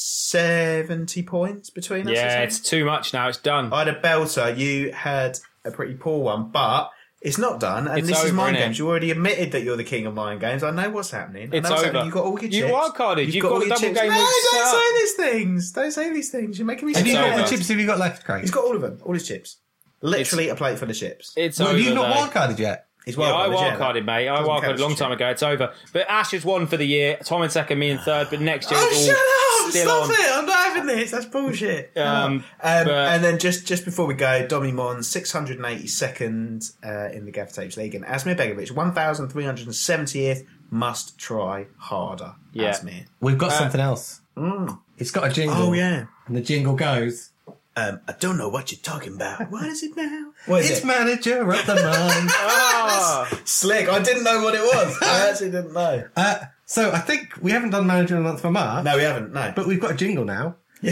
seventy points between us. or yeah, something. it's too much now. It's done. I had a belter. You had a pretty poor one, but it's not done. And It's this is over, mind innit? games. You already admitted that you're the king of mind games. I know what's happening. I It's know what's over. happening. You've got all your You chips. wildcarded. You've got all the your double chips. game No, week don't set. say these things. Don't say these things. You're making me Have sick. you got over. what chips have you got left, Craig? He's got all of them. All his chips. Literally a plate full of chips. It's well, over. have you not though. wildcarded yet? He's Yeah, I wildcarded, yeah. wildcarded, mate. I Doesn't wildcarded count a long as time ago. It's over. But Ash has won for the year. Tom in second, me in third. But next year, Oh, it's all shut up! still Stop on. it! I'm not having this. That's bullshit. Um, um, but- and then just just before we go, Dommy Mon, six hundred eighty-second uh, in the Gaff Tapes League, and Asmir Begovic, one thousand three hundred seventieth. Must try harder. Yeah. Asmir. We've got Uh, something else. Mm. It's got a jingle. Oh yeah. And the jingle goes, Um, I don't know what you're talking about. What is it now? What is it's it? manager of the month. Ah, Slick. I didn't know what it was. I actually didn't know. uh, so I think we haven't done manager of the month for March, No, we haven't. No. but we've got a jingle now. Which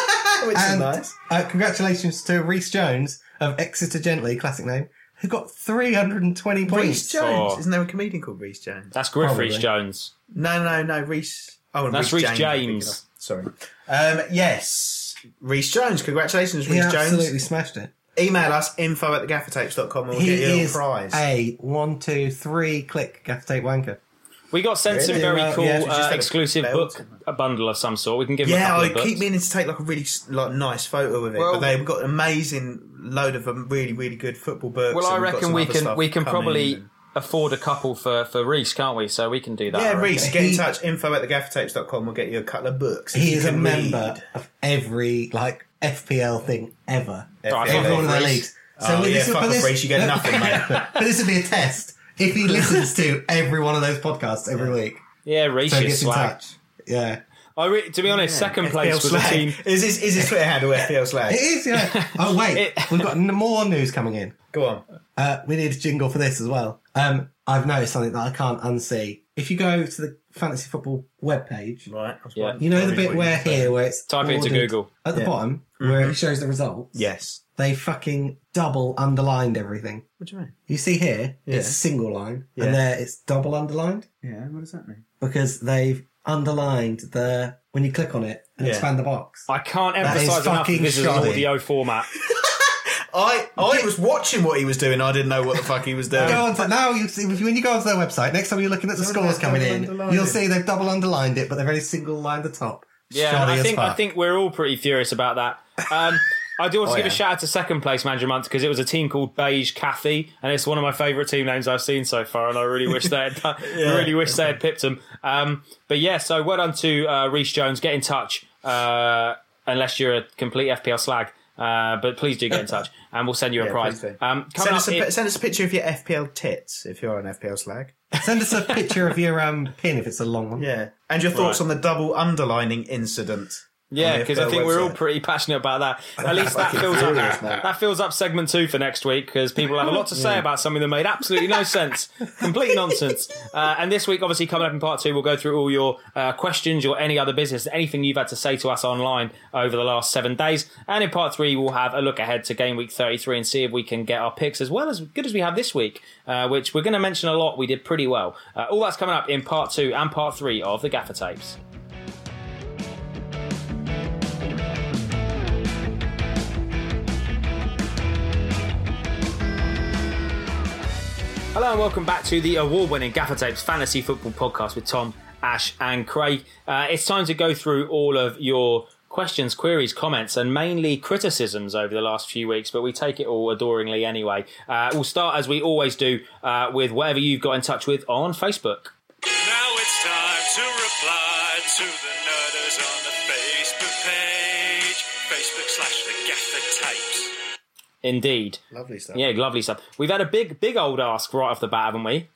is And nice. uh, congratulations to Reece Jones of Exeter Gently, classic name, who got three hundred twenty Reece points. Jones. Oh. Isn't there a comedian called Reece Jones? that's Griff Probably. Reece Jones. No, no, no. Reece. Oh, and That's Reece Reece James. I'm thinking James. of. Sorry. Um, yes. Reece Jones. Congratulations, He Reece absolutely Jones. smashed it. Email us info at the gaffer tapes dot com and we'll He get you a is little prize. a one, two, three click gaff tape wanker. We got sent some Really? very Well, cool yeah, we just uh, had a exclusive belt. book, a bundle of some sort. We can give him a Yeah, couple I of books. keep meaning to take like a really like nice photo of it, Well- but they've got an amazing load of um, really, really good football books. Well, I and we've got reckon some we other can stuff we can coming probably and- afford a couple for, for Reece, can't we? So we can do that. I Yeah, reckon. Reece, get He- in touch. Info at the gaffer tapes dot com. We'll get you a couple of books. if He you is a can member read. of every like F P L thing ever. Right, F P L. Every one of their Reece. leagues. Oh, yeah, this will- fuck but off, this- Reece, you get nothing, mate. But this would be a test. If he listens to every one of those podcasts every week, Yeah, Reece so he is gets in slag. touch. Yeah. I re- to be honest, second F P L place was a slag. team. Is his, is his Twitter handle F P L slag? It is, yeah. Oh, wait. It- We've got n- more news coming in. Go on. Uh, we need a jingle for this as well. Um, I've noticed something that I can't unsee. If you go to the fantasy football webpage, Right. I was Yeah. wondering you know the what bit you where were saying. here, where it's Type it into ordered Google. at the Yeah. bottom, where it shows the results. Yes. They fucking double underlined everything. What do you mean? You see here, Yeah. it's single line, Yeah. and there it's double underlined Yeah. What does that mean? because they've underlined the when you click on it and Yeah. expand the box. I can't That is emphasise enough that fucking this is an shoddy. audio format. I I was watching what he was doing. I didn't know what the fuck he was doing. Go on to, now, you see, when you go onto their website, next time you're looking at the scores coming in, you'll see they've double underlined it, but they've only single lined the top. Yeah, Shoddy I as think I fuck. think we're all pretty furious about that. Um, I do want to Oh, give yeah. a shout out to second place manager month because it was a team called Beige Cathy, and it's one of my favourite team names I've seen so far, and I really wish they had, Yeah. really wish they had pipped them. Um, but yeah, so well done to uh, Reece Jones. Get in touch uh, unless you're a complete F P L slag. Uh, but please do get in touch, and we'll send you a Yeah, prize. please do. Um, coming Send up us, a, in- send us a picture of your F P L tits if you're an F P L slag. Send us a picture of your um, pin if it's a long one. Yeah. And your thoughts Right. on the double underlining incident. Yeah, on the because I F P L think we're all website. pretty passionate about that. At least that Fucking fills up furious, mate. that fills up segment two for next week because people have a lot to say about something that made absolutely no sense, complete nonsense. Uh, and this week, obviously, coming up in part two, we'll go through all your uh, questions or any other business, anything you've had to say to us online over the last seven days. And in part three, we'll have a look ahead to game week thirty-three and see if we can get our picks as well as good as we have this week, uh, which we're going to mention a lot. We did pretty well. Uh, all that's coming up in part two and part three of the Gaffer Tapes. Hello and welcome back to the award-winning Gaffer Tapes Fantasy Football Podcast with Tom, Ash and Craig. Uh, it's time to go through all of your questions, queries, comments and mainly criticisms over the last few weeks, but we take it all adoringly anyway. Uh, we'll start, as we always do, uh, with whatever you've got in touch with on Facebook. Now it's time to reply to the nerders on the Facebook page. Facebook slash the Gaffer Tapes. Indeed. Lovely stuff. Yeah, lovely stuff. We've had a big, big old ask right off the bat, haven't we?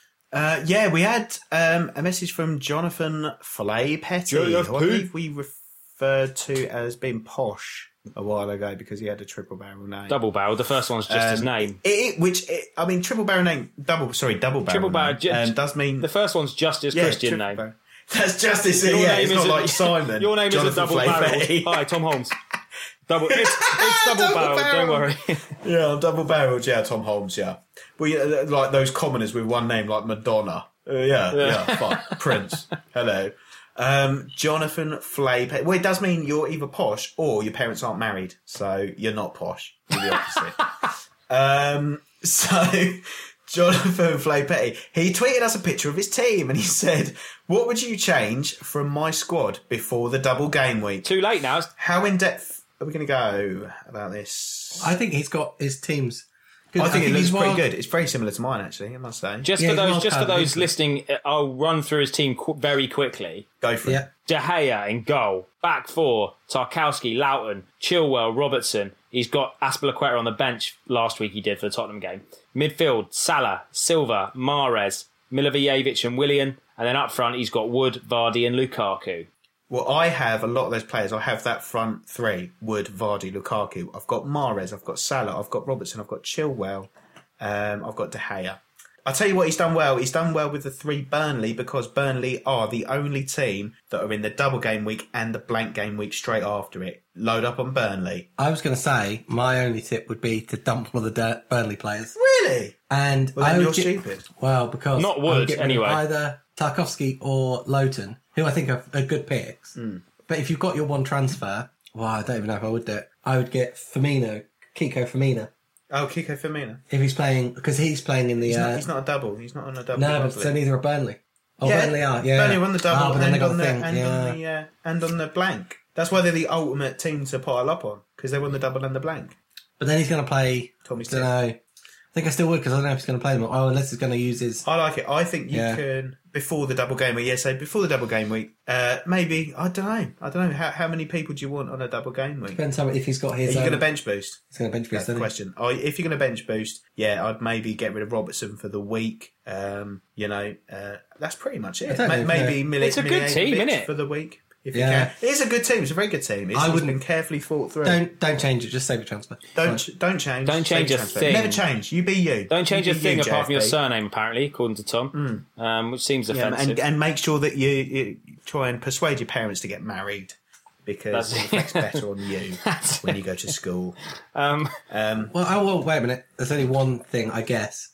Uh, yeah, we had um, a message from Jonathan Flay-Petty, who I J F P. believe we referred to as being posh a while ago because he had a triple barrel name. Double barrel. The first one's just his Um, name. It, it- which, it, I mean, triple barrel name, double, sorry, double barrel Triple barrel, name, ju- um, does mean... The first one's just his yeah, Christian triple name. barrel. That's just his, Your yeah, name it's not isn't- like Simon. Your name Jonathan is a double Flay-Petty. barrel. Hi, Tom Holmes. Double. It's, it's double, Double barrel. barrel. Don't worry. Yeah, I'm double barreled, yeah, Tom Holmes, yeah. Well, yeah, like those commoners with one name, like Madonna. Uh, yeah, yeah, fuck. Prince. Hello. Um, Jonathan Flay. Well, it does mean you're either posh or your parents aren't married, so you're not posh. You're the opposite. um, so, Jonathan Flay-Petty, he tweeted us a picture of his team and he said, what would you change from my squad before the double game week? Too late now. How in depth are we going to go about this? I think he's got his teams. Good. I think it looks he's pretty wild- good. It's very similar to mine, actually, I must say. Just Yeah, for those, he's just for wild card, those isn't he? listening, uh, I'll run through his team qu- very quickly. Go for Yeah. it. De Gea in goal, back four, Tarkowski, Loughton, Chilwell, Robertson. He's got Aspilicueta on the bench last week. He did for the Tottenham game. Midfield: Salah, Silva, Mahrez, Milivojevic, and Willian. And then up front, he's got Wood, Vardy, and Lukaku. Well, I have a lot of those players. I have that front three: Wood, Vardy, Lukaku. I've got Mahrez, I've got Salah, I've got Robertson, I've got Chilwell, um, I've got De Gea. I'll tell you what he's done well. He's done well with the three Burnley because Burnley are the only team that are in the double game week and the blank game week straight after it. Load up on Burnley. I was going to say, my only tip would be to dump one of the Dirt Burnley players. Really? And Well, I then would you're get- stupid. Well, because Not I Wood, would get rid of anyway. either Tarkovsky or Loughton, who I think are, are good picks. Hmm. But if you've got your one transfer, well, I don't even know if I would do it. I would get Firmino, Kiko Firmino, Oh, Kiko Firmino. if he's playing, because he's playing in the. He's, uh, not, he's not a double. He's not on a double. no, but obviously. so neither are Burnley. Oh, Yeah, Burnley are, yeah. Burnley won the double Oh, but then and, they got on the the, thing. and, yeah. on the, uh, and on the blank. That's why they're the ultimate team to pile up on, because they won the double and the blank. But then he's going to play. Tommy I don't know. I think I still would because I don't know if he's going to play them. Oh, unless he's going to use his. I like it. I think you Yeah. can, before the double game week, yeah, so before the double game week, uh, maybe, I don't know. I don't know. How, how many people do you want on a double game week? Depends how if he's got Are his. you um, going to bench boost? He's going to bench That's boost. the isn't he? question. I, if you're going to bench boost, yeah, I'd maybe get rid of Robertson for the week. Um, you know, uh, that's pretty much it. don't Ma- know, maybe yeah. Mili- It's a good team, Milivojevic innit? for the week. If Yeah. you can. It is a good team. It's a very good team. It's, I it's wouldn't- been carefully thought through. Don't don't change it. Just save your transfer. Don't ch- don't change. Don't change Save a transfer. thing. Never change. You be you. Don't change You a be thing you, apart from your J F B. surname, apparently, according to Tom, um, which seems Yeah, offensive. and, and make sure that you, you try and persuade your parents to get married because That's it it. reflects better on you That's when you go to school. um, Um, Well, oh, well, wait a minute. There's only one thing, I guess.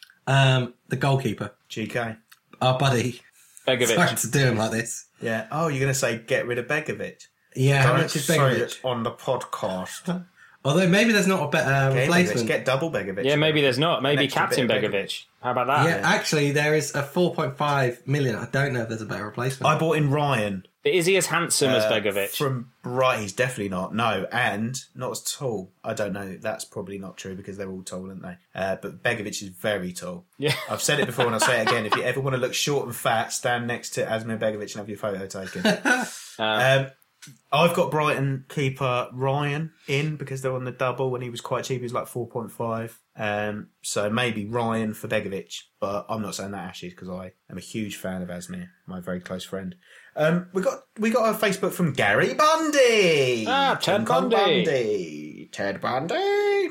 Um, the goalkeeper, G K. our buddy. Sorry Begovic. to do him like this. Yeah. Oh, you're going to say get rid of Begovic. Yeah, how Don't much is say Begovic? it on the podcast. Although maybe there's not a better Okay, replacement. get double Begovic. Yeah, maybe there's not. Maybe extra Captain bit of Begovic. How about that? Yeah, actually, there is a four point five million. I don't know if there's a better replacement. I bought in Ryan. Is he as handsome as uh, Begovic? From Bright, he's definitely not. No, and not as tall. I don't know. That's probably not true because they're all tall, aren't they? Uh, but Begovic is very tall. Yeah. I've said it before and I'll say it again. If you ever want to look short and fat, stand next to Asmir Begovic and have your photo taken. um, I've got Brighton keeper Ryan in because they're on the double and he was quite cheap. He was like four point five. Um, so maybe Ryan for Begovic, but I'm not saying that, Ashes, because I am a huge fan of Asmir, my very close friend. Um, we got we got a Facebook from Gary Bundy. Ah, Ted Tim Con Bundy. Bundy. Ted Bundy.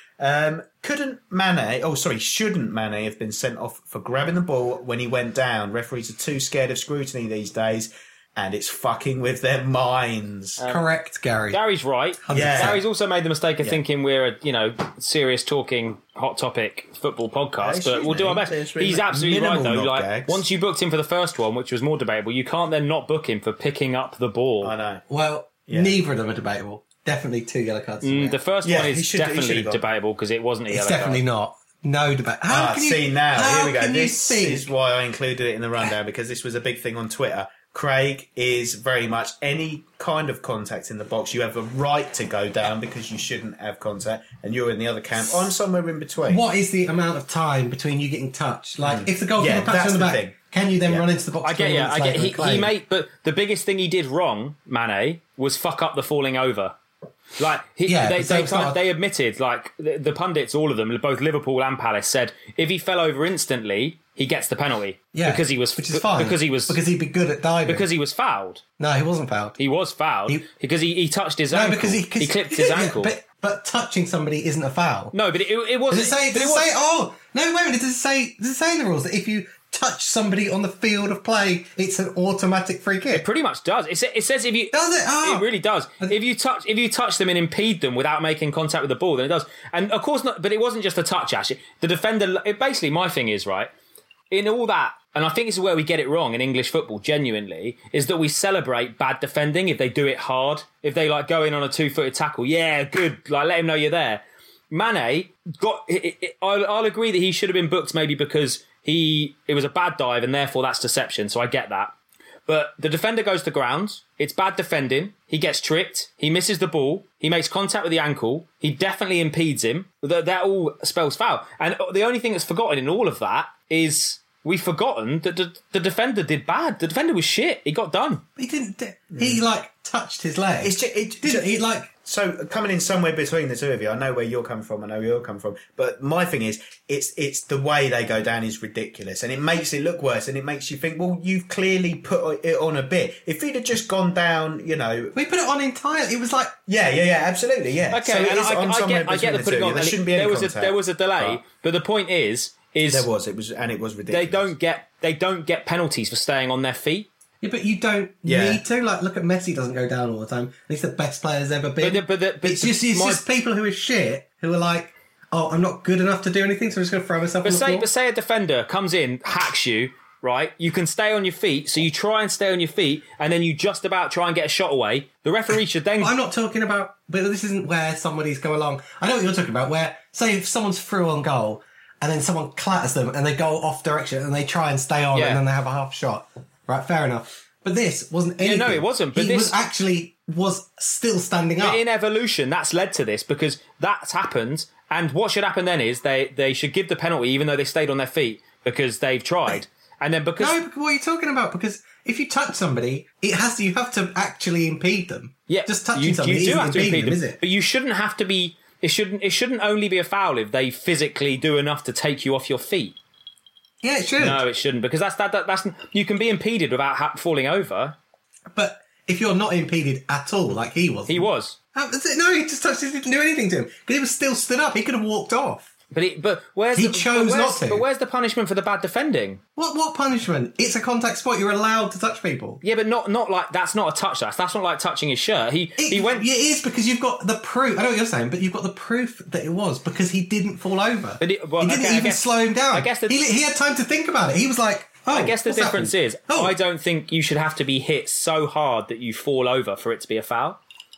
Um, couldn't Mane, oh sorry, shouldn't Mane have been sent off for grabbing the ball when he went down? Referees are too scared of scrutiny these days, and it's fucking with their minds. Correct, Gary. Gary's right. Yeah. Gary's also made the mistake of Yeah. thinking we're a, you know, serious talking, hot topic football podcast, Excuse but we'll do me, our best. there's really He's absolutely right, minimal though. knock Like, gags. once you booked him for the first one, which was more debatable, you can't then not book him for picking up the ball. I know. Well, Yeah. neither of them are debatable. Definitely two yellow cards. Mm, the first Yeah, one he is should- he definitely should've gone. debatable because it wasn't a It's yellow definitely card. not. No debate. How Ah, can you, see now, how here we go. can you This think- is why I included it in the rundown because this was a big thing on Twitter. Craig is very much any kind of contact in the box. You have a right to go down because you shouldn't have contact, and you're in the other camp. I'm somewhere in between. What is the amount of time between you getting touched? Like, if the goalkeeper Yeah, pats you that's on the the back, thing. can you then Yeah. run into the box? I get twenty you. minutes I get later he, and claim? he made, but the biggest thing he did wrong, Mane, was fuck up the falling over. Like he, Yeah, they, but so they, it's kind not of, a- they admitted, like the, the pundits, all of them, both Liverpool and Palace, said if he fell over instantly, he gets the penalty. Yeah, because he was which is fine. because he was because he'd be good at diving. because he was fouled. no, he wasn't fouled. He was fouled He- because he, he touched his no, ankle. because he, 'cause- he clipped his yeah, ankle. But, but touching somebody isn't a foul. no, but it, it Does wasn't. it say? but Does it it was- say? Oh no! Wait a minute. Does it say? Does it say in the rules that if you touch somebody on the field of play, it's an automatic free kick? pretty much does. It, sa- it says if you Does it? Oh. It really does. If you touch, if you touch them and impede them without making contact with the ball, then it does. And of course, not. But it wasn't just a touch. Actually, the defender. It basically, my thing is right in all that, and I think this is where we get it wrong in English football. Genuinely, is that we celebrate bad defending if they do it hard. If they like go in on a two-footed tackle, yeah, good. Like let him know you're there. Mane got. It, it, I'll, I'll agree that he should have been booked maybe because he it was a bad dive and therefore that's deception. So I get that. But the defender goes to ground. It's bad defending. He gets tricked. He misses the ball. He makes contact with the ankle. He definitely impedes him. That, that all spells foul. And the only thing that's forgotten in all of that is we've forgotten that the, the defender did bad. The defender was shit. He got done. He didn't. do- He like touched his leg. It's just, it, Didn't he like? So coming in somewhere between the two of you, I know where you're coming from. I know where you're coming from. But my thing is, it's it's the way they go down is ridiculous, and it makes it look worse, and it makes you think, well, you've clearly put it on a bit. If he'd have just gone down, you know, We put it on entirely. It was like yeah, yeah, yeah, absolutely, yeah. Okay, So it and is I, on I somewhere get, I get between the the putting two. on. There and shouldn't it- be any there was contact. a there was a delay, But but the point is, is there was. It was, and it was ridiculous. they don't get they don't get penalties for staying on their feet. yeah, but you don't Yeah. need to. Like, look at Messi. Doesn't go down all the time. He's the best player there's ever been. But the- but the- but it's just it's my- just people who are shit who are like, oh, I'm not good enough to do anything, so I'm just going to throw myself But on the say, floor. but say a defender comes in, hacks you, right? You can stay on your feet, so you try and stay on your feet, and then you just about try and get a shot away. The referee should then. I'm not talking about, but this isn't where somebody's go along. I know what you're talking about. Where say if someone's through on goal and then someone clatters them and they go off direction and they try and stay on Yeah. and then they have a half shot. Right, fair enough. But this wasn't anything. no, it wasn't, but he this- was actually was still standing up. in evolution, that's led to this because that's happened. And what should happen then is they, they should give the penalty even though they stayed on their feet because they've tried. And then because No, but what are you talking about? Because if you touch somebody, it has to. You have to actually impede them. yeah, just touching you, somebody you do isn't have to impeding impede them, them, is it? But you shouldn't have to be. It shouldn't. It shouldn't only be a foul if they physically do enough to take you off your feet. Yeah, it should. No, it shouldn't because that's that. that that's you can be impeded without ha- falling over. But if you're not impeded at all, like he was, He was. Oh, is it? No, he just touched. He didn't do anything to him because he was still stood up. He could have walked off. But it, but where's He the, chose but where's- not to. But where's the punishment for the bad defending? What? What punishment? It's a contact sport. You're allowed to touch people. Yeah, but not not like that's not a touch. That's that's not like touching his shirt. He It, he went. It is because you've got the proof. I know what you're saying, but you've got the proof that it was because he didn't fall over. But it- well, he didn't okay, I even guess- slow him down. I guess the- he, he had time to think about it. He was like, "Oh, I guess the what's difference happened? is Oh. I don't think you should have to be hit so hard that you fall over for it to be a foul.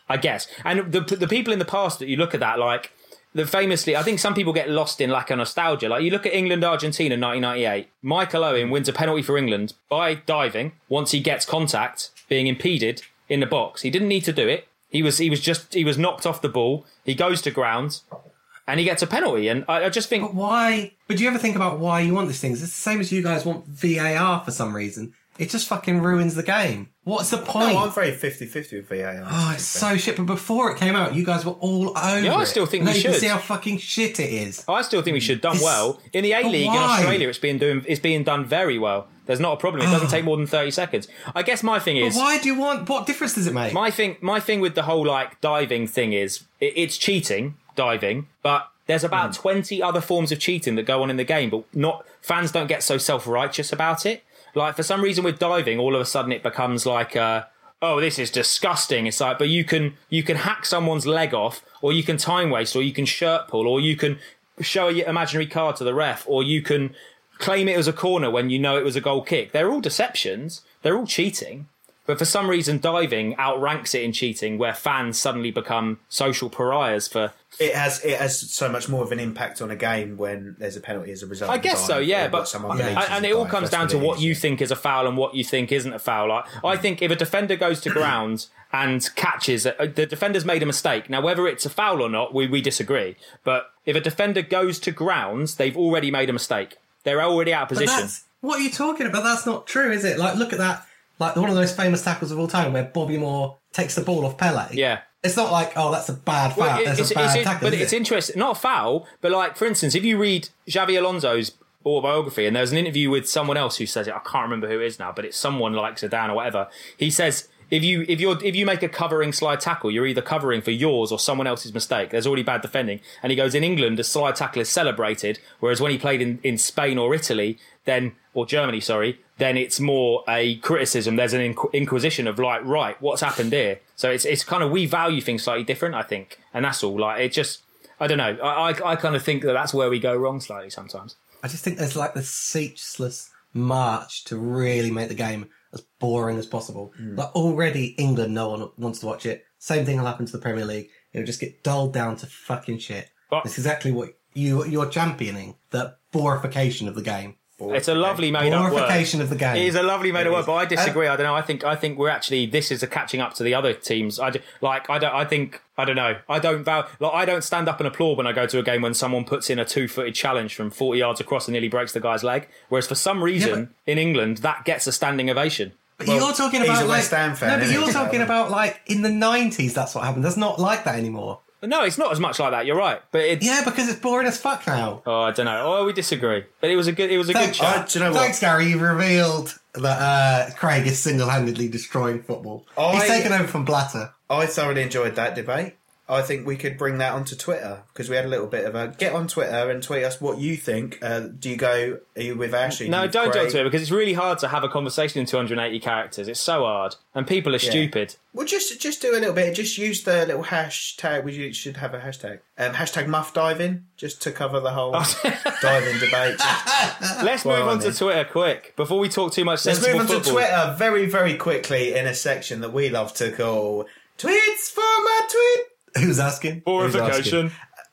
I guess. And the the people in the past that you look at that, like, the famously, I think some people get lost in lack of nostalgia. Like, you look at England-Argentina nineteen ninety-eight, Michael Owen wins a penalty for England by diving once he gets contact, being impeded in the box. He didn't need to do it. He was he was just he was knocked off the ball. He goes to ground and he gets a penalty. And I, I just think, But why? But do you ever think about why you want these things? It's the same as you guys want V A R for some reason. It just fucking ruins the game. What's the point? No, I'm very fifty-fifty with V A R. Oh, it's so shit. But before it came out, you guys were all over Yeah, I it. still think now we you should. can see how fucking shit it is. I still think we should have done It's- well in the A but League in why? Australia. It's being doing it's being done very well. There's not a problem. It doesn't take more than thirty seconds. I guess my thing But is why do you want... What difference does it make? my thing. My thing with the whole like diving thing is it, it's cheating diving, but there's about Hmm. twenty other forms of cheating that go on in the game, but not fans don't get so self righteous about it. Like, for some reason with diving, all of a sudden it becomes like, uh, oh, this is disgusting. It's like, but you can you can hack someone's leg off, or you can time waste, or you can shirt pull, or you can show an imaginary card to the ref, or you can claim it as a corner when you know it was a goal kick. They're all deceptions. They're all cheating. But for some reason, diving outranks it in cheating, where fans suddenly become social pariahs for... It has it has so much more of an impact on a game when there's a penalty as a result. I of guess so, dive yeah, or but what someone Yeah. believes is and a it all dive. comes That's down to it what is. you think is a foul and what you think isn't a foul. Like, I think if a defender goes to ground and catches it, the defender's made a mistake. Now, whether it's a foul or not, we, we disagree. But if a defender goes to ground, they've already made a mistake. They're already out of But position. that's, what are you talking about? That's not true, is it? Like, look at that. Like, one of those famous tackles of all time where Bobby Moore takes the ball off Pele. Yeah. It's not like, oh, that's a bad foul. Well, it- that's it's, a bad it's- tackle. but is it's it? interesting. Not a foul, but like, for instance, if you read Xavi Alonso's autobiography, and there's an interview with someone else who says it, I can't remember who it is now, but it's someone like Zidane or whatever. He says, if you if you're if you make a covering slide tackle, you're either covering for yours or someone else's mistake. There's already bad defending. And he goes, in England, a slide tackle is celebrated, whereas when he played in, in Spain or Italy, then or Germany, sorry, then it's more a criticism. There's an inqu- inquisition of like, right, what's happened here? So it's it's kind of, we value things slightly different, I think, and that's all. Like, it just, I don't know. I I, I kind of think that that's where we go wrong slightly sometimes. I just think there's like this ceaseless march to really make the game as boring as possible. Hmm. Like, already England, no one wants to watch it. Same thing will happen to the Premier League. It'll just get dulled down to fucking shit. But- That's exactly what you, you're championing, the borification of the game. It's a lovely made up word. Glorification of the game. It is a lovely made It up word, is. but I disagree. I don't know. I think I think we're actually, this is a catching up to the other teams. I do, like I don't. I think I don't know. I don't vow, like I don't stand up and applaud when I go to a game when someone puts in a two footed challenge from forty yards across and nearly breaks the guy's leg. Whereas for some reason in England that gets a standing ovation. But Well, you're talking he's about a like, West Ham fan, no, but isn't you're he? talking about like in the nineties. That's what happened. That's not like that anymore. No, it's not as much like that. You're right, but it's. Yeah, because it's boring as fuck now. Oh, I don't know. Oh, we disagree. But it was a good. It was a good Thanks, chat. I- do you know what? Thanks, Gary. You've revealed that uh, Craig is single-handedly destroying football. I- He's taken over from Blatter. I thoroughly enjoyed that debate. I think we could bring that onto Twitter because we had a little bit of a get on Twitter and tweet us what you think. Uh, do you go? Are you with Ashley? No, Do you don't with do it Craig? to it because it's really hard to have a conversation in two hundred eighty characters. It's so hard, and people are stupid. Well, just just do a little bit. Just use the little hashtag. We should have a hashtag. Um, hashtag muff diving, just to cover the whole diving debate. Let's Well, move on to then. Twitter quick before we talk too much Let's sensible move on to football. Twitter very, very quickly in a section that we love to call Tweets for my tweet. Who's asking? Glorification.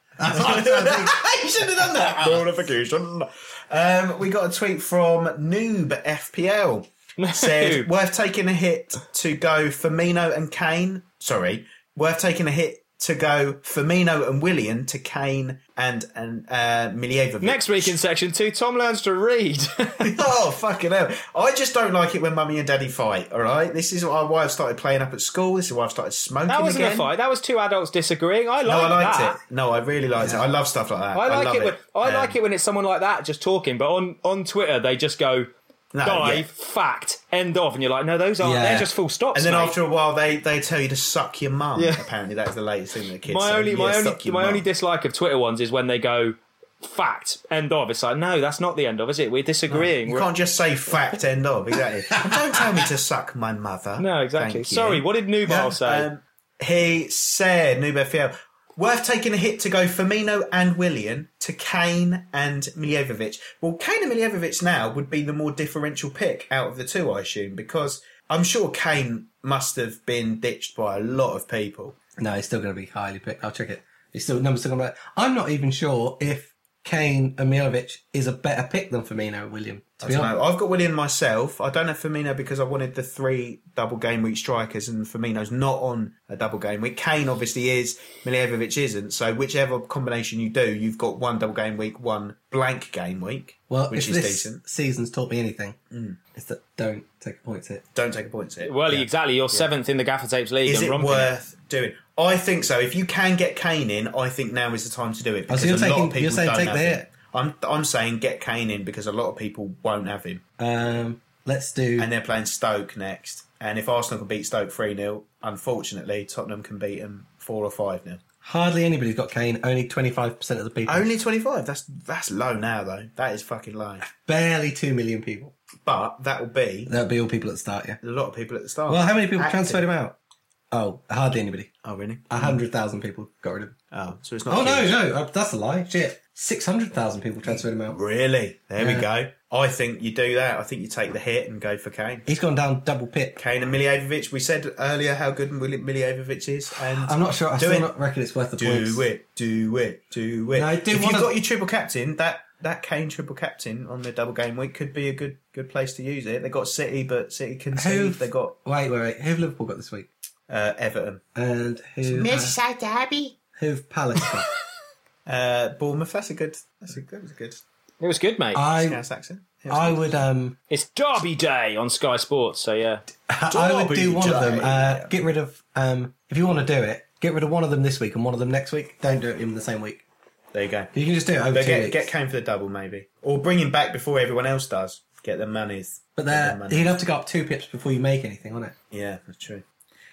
You should have done that. Glorification. Um, we got a tweet from Noob F P L. Said, worth taking a hit to go Firmino and Kane. Sorry, worth taking a hit to go Firmino and Willian to Kane and and uh, Miljevovic. Next week in section two, Tom learns to read. Oh, fucking hell. I just don't like it when mummy and daddy fight, all right? This is why I've started playing up at school. This is why I've started smoking That wasn't again. a fight. That was two adults disagreeing. I like No, I liked that. it. No, I really liked it. I love stuff like that. I like love it, when I Um, like it when it's someone like that just talking, but on, on Twitter they just go No, dive, yeah. fact, end of, and you're like, no, those aren't. Yeah. They're just full stops. And then mate. after a while, they, they tell you to suck your mum. Yeah. Apparently, that's the latest thing that kids my say. only my Yeah, only suck your my mum. only dislike of Twitter ones is when they go fact, end of. It's like, no, that's not the end of, is it? We're disagreeing. You We're- can't just say fact, end of. Exactly. And don't tell me to suck my mother. No, exactly. Thank you. Sorry, what did Nubal say? Um, he said, Nube Fiel, worth taking a hit to go Firmino and Willian to Kane and Miljevovic. Well, Kane and Miljevovic now would be the more differential pick out of the two, I assume, because I'm sure Kane must have been ditched by a lot of people. No, it's still going to be highly picked. I'll check it. It's still numbers still going to. I'm not even sure if Kane and Milovic is a better pick than Firmino and William. To I be don't honest, know. I've got William myself. I don't have Firmino because I wanted the three double game week strikers, and Firmino's not on a double game week. Kane obviously is. Milivojevic isn't. So whichever combination you do, you've got one double game week, one blank game week, well, which if is this decent. season's taught me anything, mm. it's that don't take a point hit. Don't take a point to it. Well, exactly. You're seventh in the Gaffer Tapes League. Is and it romping. worth doing? I think so. If you can get Kane in, I think now is the time to do it. Oh, so Because you're a lot taking- of people you're saying don't take have the him. hit? I'm I'm saying get Kane in because a lot of people won't have him, Um, let's do. and they're playing Stoke next. And if Arsenal can beat Stoke three nil, unfortunately Tottenham can beat them four or five nil. Hardly anybody's got Kane. Only twenty-five percent of the people. Only twenty-five. That's that's low now though. That is fucking low. Barely two million people. But that will be That'll be all people at the start. Yeah. a lot of people at the start. Well, how many people Active. transferred him out? Oh, hardly anybody. Oh really? A hundred thousand people got rid of him. Oh, so it's not. Oh no, huge. no, uh, that's a lie. Shit, six hundred thousand people transferred him out. Really? There we Yeah. go. I think you do that. I think you take the hit and go for Kane. He's gone down double pick. Kane and Milivojevic. We said earlier how good Mili- Milivojevic is, and I'm not sure. I Do still it. not reckon it's worth the do points. it, do it, do it. No, I do if wanna- you've got your triple captain, that that Kane triple captain on the double game week could be a good good place to use it. They got City, but City concede. Who've- They got Wait, wait, wait. Who've Liverpool got this week? uh, Everton, And who? Uh, Merseyside derby. who've Palace got? Uh, Bournemouth. That's a good. That's a that was a good It was good, mate. I Scouse accent. Yeah, I would um it's Derby Day on Sky Sports, so yeah. I would do Derby one of them. Day. Uh, get rid of um if you want to do it, get rid of one of them this week and one of them next week. Don't do it in the same week. There you go. You can just do it over But two get weeks. get Kane for the double maybe, or bring him back before everyone else does. Get the monies. but Get there, the money. you'd have to go up two pips before you make anything on it. Yeah, that's true.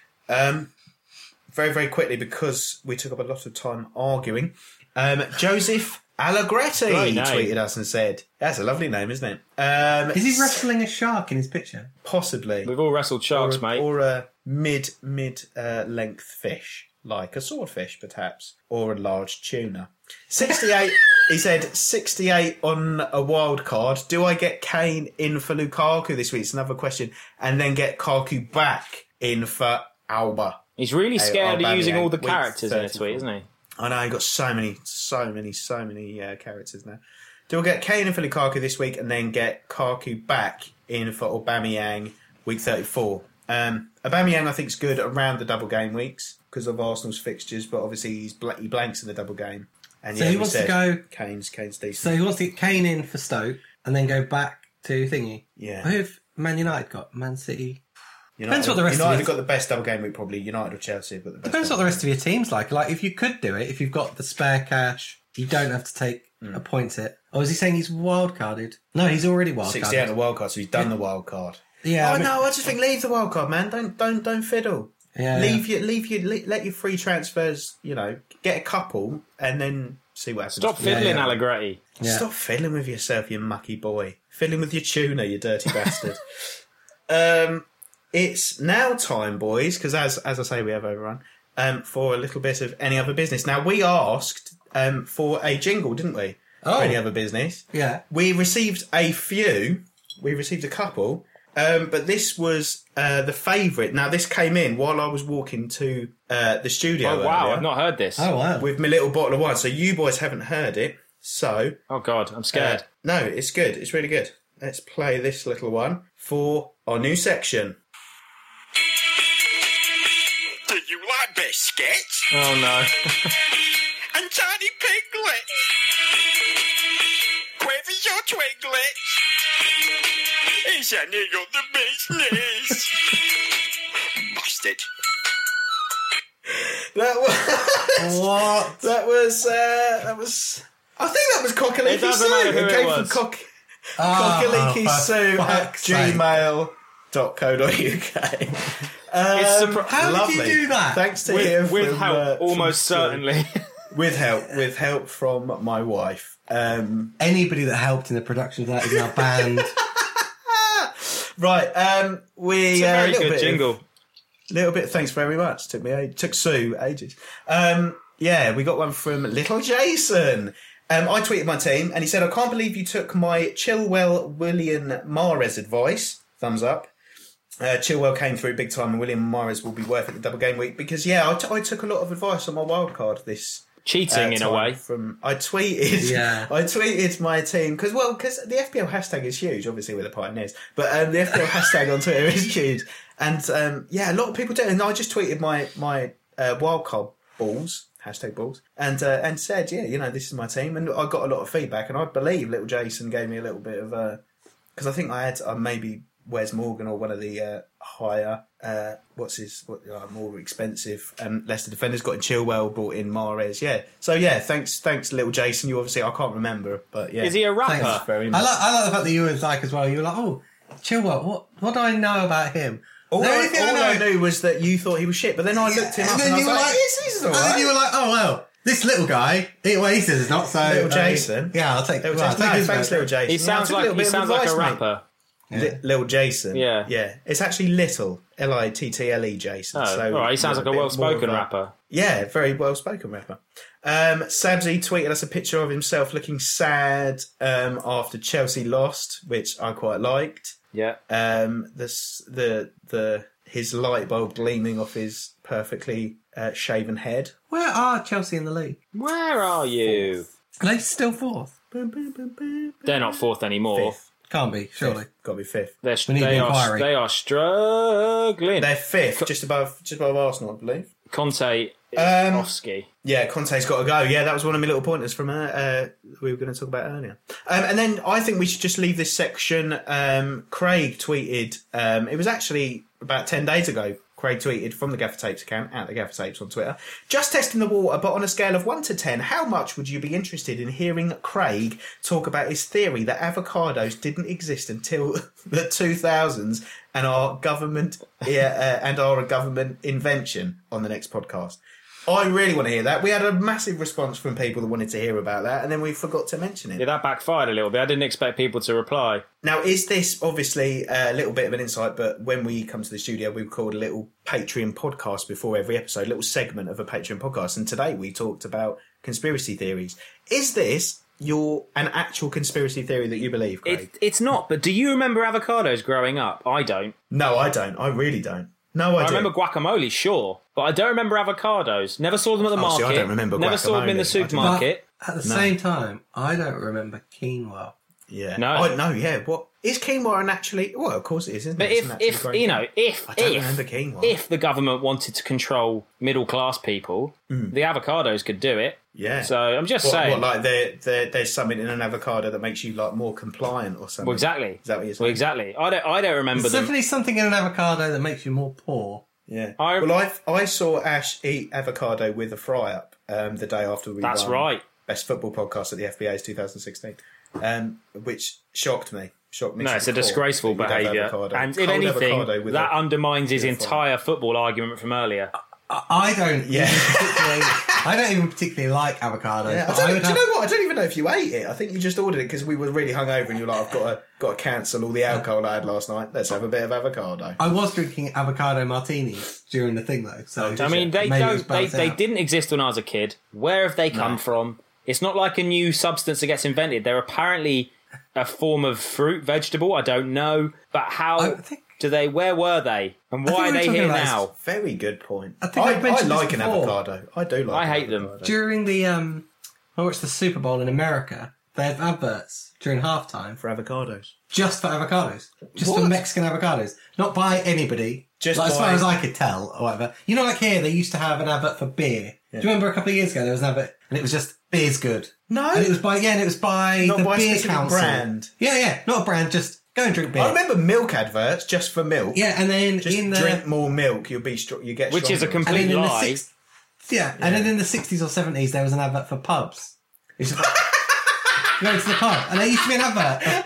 Um, very, very quickly, because we took up a lot of time arguing, um, Joseph Allegretti Great name. tweeted us and said, that's a lovely name, isn't it? Um, Is he wrestling a shark in his picture? Possibly. We've all wrestled sharks, or, mate. Or a mid, mid uh, length fish, like a swordfish, perhaps, or a large tuna. sixty-eight, he said, sixty-eight on a wild card. Do I get Kane in for Lukaku this week? It's another question. And then get Lukaku back in for Alba. He's really scared of Aubameyang, using all the week characters in a thirty-four. tweet, isn't he? I know, he got so many, so many, so many uh, characters now. Do I get Kane in for Lukaku this week and then get Lukaku back in for Aubameyang week thirty-four? Um, Aubameyang, I think, is good around the double game weeks because of Arsenal's fixtures, but obviously he's bl- he blanks in the double game. And So yeah, he we wants to said go- Kane's Kane's decent. So he wants to get Kane in for Stoke and then go back to thingy. Yeah. Who've Man United got? Man City. United, depends what the rest of United it- have got the best double game week, probably. United or Chelsea have got the best. Depends what double the rest of your team's like. Like, if you could do it, if you've got the spare cash, you don't have to take Hmm. a point hit. Or is he saying he's wild carded? No, he's already wild game. sixty-eight on carded. the wild card, so he's done the wild card. Yeah, oh I mean- no, I just think leave the wild card, man. Don't don't don't fiddle. Yeah, leave your leave your le- let your free transfers. You know, get a couple and then see what happens. Stop fiddling, yeah. Allegretti. Yeah. Stop fiddling with yourself, you mucky boy. Fiddling with your tuna, you dirty bastard. Um, it's now time, boys, because as as I say, we have overrun. Um, for a little bit of any other business. Now we asked um for a jingle, didn't we? Oh. For any other business. Yeah. We received a few. We received a couple. Um, but this was uh, the favourite. Now, this came in while I was walking to uh, the studio. Oh, wow, earlier I've not heard this. Oh, wow. With my little bottle of wine. So you boys haven't heard it. So, Oh, God, I'm uh, scared. no, it's good. It's really good. Let's play this little one for our new section. Do you like biscuits Oh, no. and tiny piglets? Quiver your twiglets. Is any other business? Bastard. That was... What? that was... Uh, that was... I think that was Cockaliki It doesn't Sue. matter who it came was. from Cock... Oh, Cockaliki for Sue at fuck's sake. gmail dot co dot uk. It's Um, surpri- How did you lovely. do that? Thanks to him. with, with from, help, uh, from almost Sue. certainly. With help, with help from my wife. Um, Anybody that helped in the production of that is now banned. right, um, we It's a uh, very little good bit jingle. Of, little bit. Thanks very much. Took me, a- took Sue ages. Um, yeah, we got one from Little Jason. Um, I tweeted my team, and he said, "I can't believe you took my Chilwell William Mahrez advice." Thumbs up. Uh, Chilwell came through big time, and William Morris will be worth it the double game week because yeah, I, t- I took a lot of advice on my wild card this cheating uh, in a way. From I tweeted, Yeah. I tweeted my team because well, because the F P L hashtag is huge. Obviously, we're the pioneers, but um, the F P L hashtag on Twitter is huge, and um, yeah, a lot of people do. And I just tweeted my my uh, wild card balls. Hashtag balls and uh, and said, yeah, you know, this is my team, and I got a lot of feedback, and I believe little Jason gave me a little bit of because uh, I think I had uh, maybe Wes Morgan or one of the uh, higher uh, what's his what uh, more expensive um, Leicester defenders got in Chilwell, brought in Mahrez, yeah. So yeah, thanks, thanks, little Jason. You obviously I can't remember, but yeah, Is he a rapper? Thanks. Very I much. like, I like the fact that you were like as well. You were like, oh, Chilwell, what, what do I know about him? All, The I, only thing all I I, know- knew was that you thought he was shit, but then I looked him and up then and I you was were like, like, yes, he's all and then right. you were like, oh well, this little guy. It, well, he says it's not so. Little I mean, Jason. yeah, I'll take. Little well, I'll Jason. take No, his thanks, vote. little Jason. He Yeah, I sounds took a like little he bit of sounds like advice, a mate. rapper. Li- Little Jason. Yeah. Yeah. It's actually Little. L I T T L E Jason. Oh, so all right. He sounds yeah, like a bit well-spoken more of a- rapper. Yeah, very well-spoken rapper. Um, Sabzi tweeted us a picture of himself looking sad um, after Chelsea lost, which I quite liked. Yeah. Um, the, the, the, his light bulb gleaming off his perfectly uh, shaven head. Where are Chelsea in the league? Where are you? Are they still fourth? They're not fourth anymore. Fifth. Can't be, surely. Got to be fifth. They're, We need they an are inquiry. they are struggling. They're fifth, just above, just above Arsenal, I believe. Conte, Um, Ofsky. Yeah, Conte's got to go. Yeah, that was one of my little pointers from uh, uh, we were going to talk about earlier. Um, and then I think we should just leave this section. Um, Craig tweeted, um, it was actually about ten days ago, Craig tweeted from the Gaffer Tapes account, at the Gaffer Tapes on Twitter, just testing the water, but on a scale of one to ten, how much would you be interested in hearing Craig talk about his theory that avocados didn't exist until the two thousands and are government yeah, uh, and are a government invention on the next podcast? I really want to hear that. We had a massive response from people that wanted to hear about that, and then we forgot to mention it. Yeah, that backfired a little bit. I didn't expect people to reply. Now, is this obviously a little bit of an insight, but when we come to the studio, we record a little Patreon podcast before every episode, a little segment of a Patreon podcast, and today we talked about conspiracy theories. Is this your an actual conspiracy theory that you believe, Craig? It, it's not, but do you remember avocados growing up? I don't. No, I don't. I really don't. No, I, I do. remember guacamole, sure, but I don't remember avocados. Never saw them at the Oh, market. see, I don't remember Never saw them in the guacamole. I don't- supermarket. At the No. same time, I don't remember quinoa. Yeah. No. I, no, yeah. What is quinoa naturally? Well, of course it is, isn't But it? It's if, a naturally if grown you thing. know, if I don't if remember quinoa. if the government wanted to control middle class people, the avocados could do it. Yeah. So I'm just What, saying. what, like there, there, there's something in an avocado that makes you like more compliant or something. well, exactly. Is that what you're saying? Well, exactly. I don't. I don't remember There's them. definitely something in an avocado that makes you more poor. Yeah. I- well, I I saw Ash eat avocado with a fry up um, the day after we That's won right. Best Football Podcast at the F B A's twenty sixteen, um, which shocked me. Shocked me. No, to it's a the core disgraceful that you'd have behaviour. avocado. And if Cold anything, avocado with that a- undermines his with a fry. entire football argument from earlier. I, I don't. Yeah. Even particularly, I don't even particularly like avocados. Yeah, I but don't, I would do you have- know what? I don't even know if you ate it. I think you just ordered it because we were really hungover and you were like, I've got to, got to cancel all the alcohol I had last night. Let's have a bit of avocado. I was drinking avocado martinis during the thing though. So Oh, I mean, they maybe it was don't. They, balanced they out. didn't exist when I was a kid. Where have they come No. from? It's not like a new substance that gets invented. They're apparently a form of fruit, vegetable. I don't know, but how I think- do they? Where were they? And think why we are were they talking here about now? Very good point. I think I, I've mentioned I this like an before. avocado. I do like I an hate them. avocado. during the um, I watched the Super Bowl in America. They have adverts during halftime For avocados. just for avocados, just for What? Mexican avocados, not by anybody. Just like, as by- far as I could tell, or whatever. You know, like here they used to have an advert for beer. Do you remember a couple of years ago there was an advert and it was just beer's good. No. and it was by yeah, and it was by Not the by a beer specific council. brand. Yeah, yeah, not a brand. Just go and drink beer. I remember milk adverts just for milk. Yeah, and then Just in the drink more milk, you'll be str- you get Which is a stronger. and complete then in the lie. six, yeah, and then in the sixties or seventies there was an advert for pubs. It's just like, going to the pub, and there used to be an advert. of-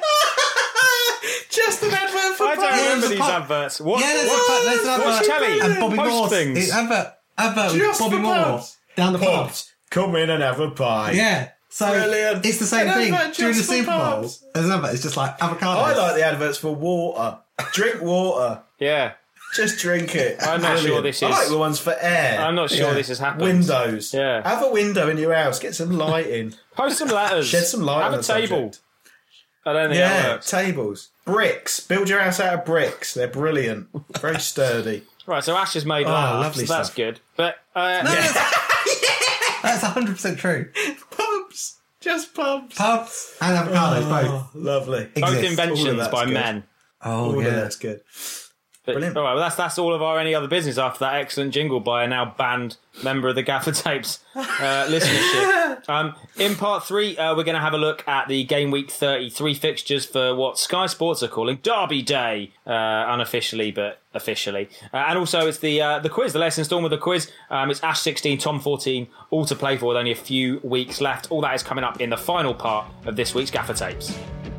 Just an advert for I don't pubs. remember there's a these pub. adverts. What? Yeah, there's, what- a, there's an advert. What's telly? And Bobby Post Moore's things. It's advert, advert with Just Bobby for Moore pubs. down the pub. Pubs. Come in and have a pie. Yeah. So Brilliant. it's the same An thing advert during the just for Super Bowl. pubs. There's an advert. It's just like avocados. I like the adverts for water. Drink water. Yeah, Just drink it. I'm not sure Brilliant. this I is- like the ones for air. I'm not sure Yeah. this has happened. Windows. Yeah. Have a window in your house. Get some light in. Post some letters. Shed some light Have on a the table. subject. I don't think that Yeah, works. tables. Bricks. Build your house out of bricks. They're brilliant. Very sturdy. Right, so Ash has made Oh, laughs, lovely so that's stuff. good. But uh, That's one hundred percent true. Pubs. Just pubs. Pubs and avocados, both. Oh, lovely. both exist. All inventions of that's by good. men. Oh, All yeah. of that's good. But, Brilliant. all right, well, that's that's all of our any other business after that excellent jingle by a now banned member of the Gaffer Tapes uh, listenership. Um, in part three, uh, we're going to have a look at the game week thirty-three fixtures for what Sky Sports are calling Derby Day, uh, unofficially but officially. Uh, and also, it's the uh, the quiz, the latest instalment of the quiz. Um, it's Ash sixteen, Tom fourteen, all to play for with only a few weeks left. All that is coming up in the final part of this week's Gaffer Tapes.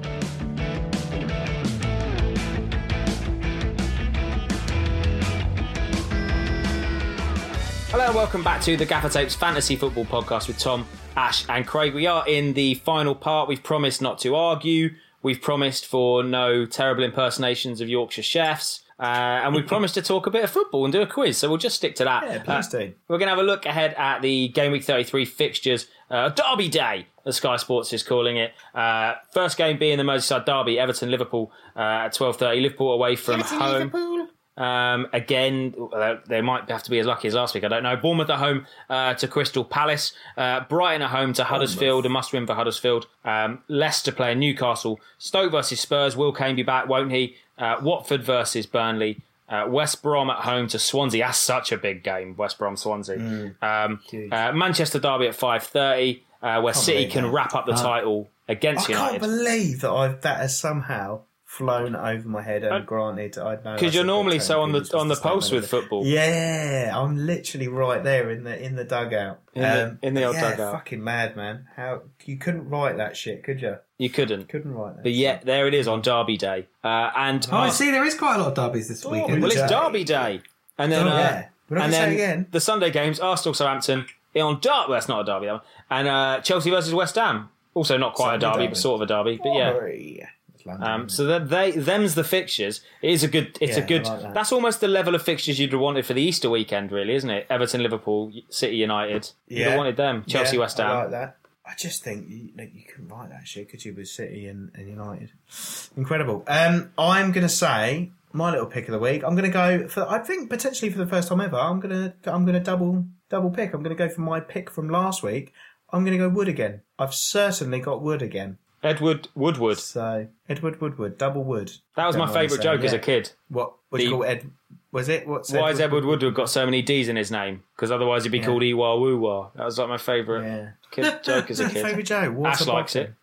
Hello and welcome back to the Gaffer Tapes Fantasy Football Podcast with Tom, Ash and Craig. We are in the final part. We've promised not to argue. We've promised for no terrible impersonations of Yorkshire chefs. Uh, and we promised to talk a bit of football and do a quiz. So we'll just stick to that. Yeah, please do. We're going to have a look ahead at the Game Week thirty-three fixtures. Uh, Derby Day, as Sky Sports is calling it. Uh, first game being the Merseyside Derby, Everton-Liverpool uh, at twelve thirty. Liverpool away from home. Um, again, uh, they might have to be as lucky as last week. I don't know. Bournemouth at home uh, to Crystal Palace. Uh, Brighton at home to Huddersfield. A must-win for Huddersfield. Um, Leicester playing Newcastle. Stoke versus Spurs. Will Kane be back? Won't he? Uh, Watford versus Burnley. Uh, West Brom at home to Swansea. That's such a big game. West Brom Swansea. Mm, um, uh, Manchester Derby at five thirty, uh, where City believe can that. wrap up the title against I can't United. believe that I've that has somehow flown over my head. And granted, I know Because you're normally so on the on the pulse with football. Yeah, I'm literally right there in the in the dugout. In the- in the old yeah, dugout. Fucking mad, man. How you couldn't write that shit, could you? You couldn't. Couldn't write that. But yet, there it is on Derby Day. Uh, and Oh, I see, there is quite a lot of derbies this weekend. Well, it's Day. Derby Day. And then, Oh, uh, yeah. We're not and gonna say then again. the Sunday games, Arsenal, Southampton, on Derby. Well, that's not a derby, that one. And uh, Chelsea versus West Ham. Also not quite Sunday a derby, derby. but sort of a derby. But yeah. Sorry. It's London, Um, isn't so that they them's the fixtures. It is a good. It's Yeah, a good. I like that. That's almost the level of fixtures you'd have wanted for the Easter weekend, really, isn't it? Everton, Liverpool, City, United. You'd have Yeah. wanted them. Chelsea, Yeah, West Ham. I like that. I just think you, like, you couldn't write that shit, could you, with City and, and United? Incredible. Um, I'm going to say my little pick of the week. I'm going to go for. I think potentially for the first time ever. I'm going to. I'm going to double double pick. I'm going to go for my pick from last week. I'm going to go Wood again. I've certainly got Wood again. Edward Woodward. So Edward Woodward, double Wood. That was Don't my know what I'm favourite saying. joke as a Yeah. kid. What? What do you The- call Ed? Was it? What's Why has Edward Woodward got so many D's in his name? Because otherwise he'd be Yeah. called Ewa Woo That was like my favourite Yeah. kid joke as a kid. Favourite joke. Water Ash likes it.